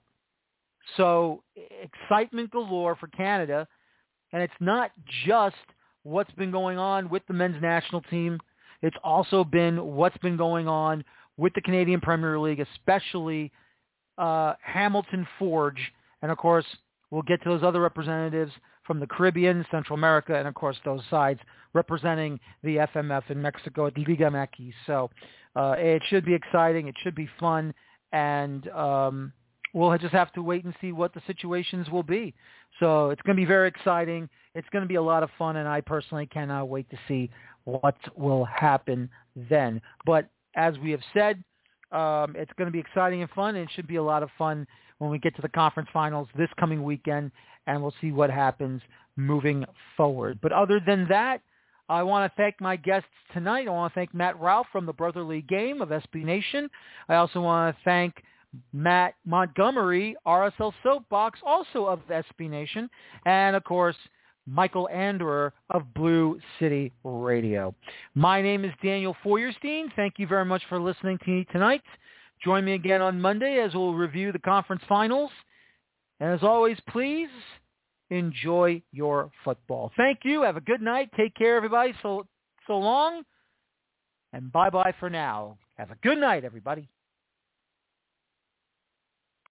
So excitement galore for Canada, and it's not just what's been going on with the men's national team. It's also been what's been going on with the Canadian Premier League, especially Hamilton Forge. And, of course, we'll get to those other representatives from the Caribbean, Central America, and, of course, those sides representing the FMF in Mexico at Liga MX. So it should be exciting. It should be fun. And we'll just have to wait and see what the situations will be. So it's going to be very exciting. It's going to be a lot of fun, and I personally cannot wait to see what will happen then. But as we have said, it's going to be exciting and fun, and it should be a lot of fun when we get to the conference finals this coming weekend, and we'll see what happens moving forward. But other than that, I want to thank my guests tonight. I want to thank Matt Ralph from the Brotherly Game of SB Nation. I also want to thank Matt Montgomery, RSL Soapbox, also of SB Nation, and, of course, Michael Anderer of Blue City Radio. My name is Daniel Feuerstein. Thank you very much for listening to me tonight. Join me again on Monday as we'll review the conference finals. And as always, please enjoy your football. Thank you. Have a good night. Take care, everybody. So long. And bye-bye for now. Have a good night, everybody.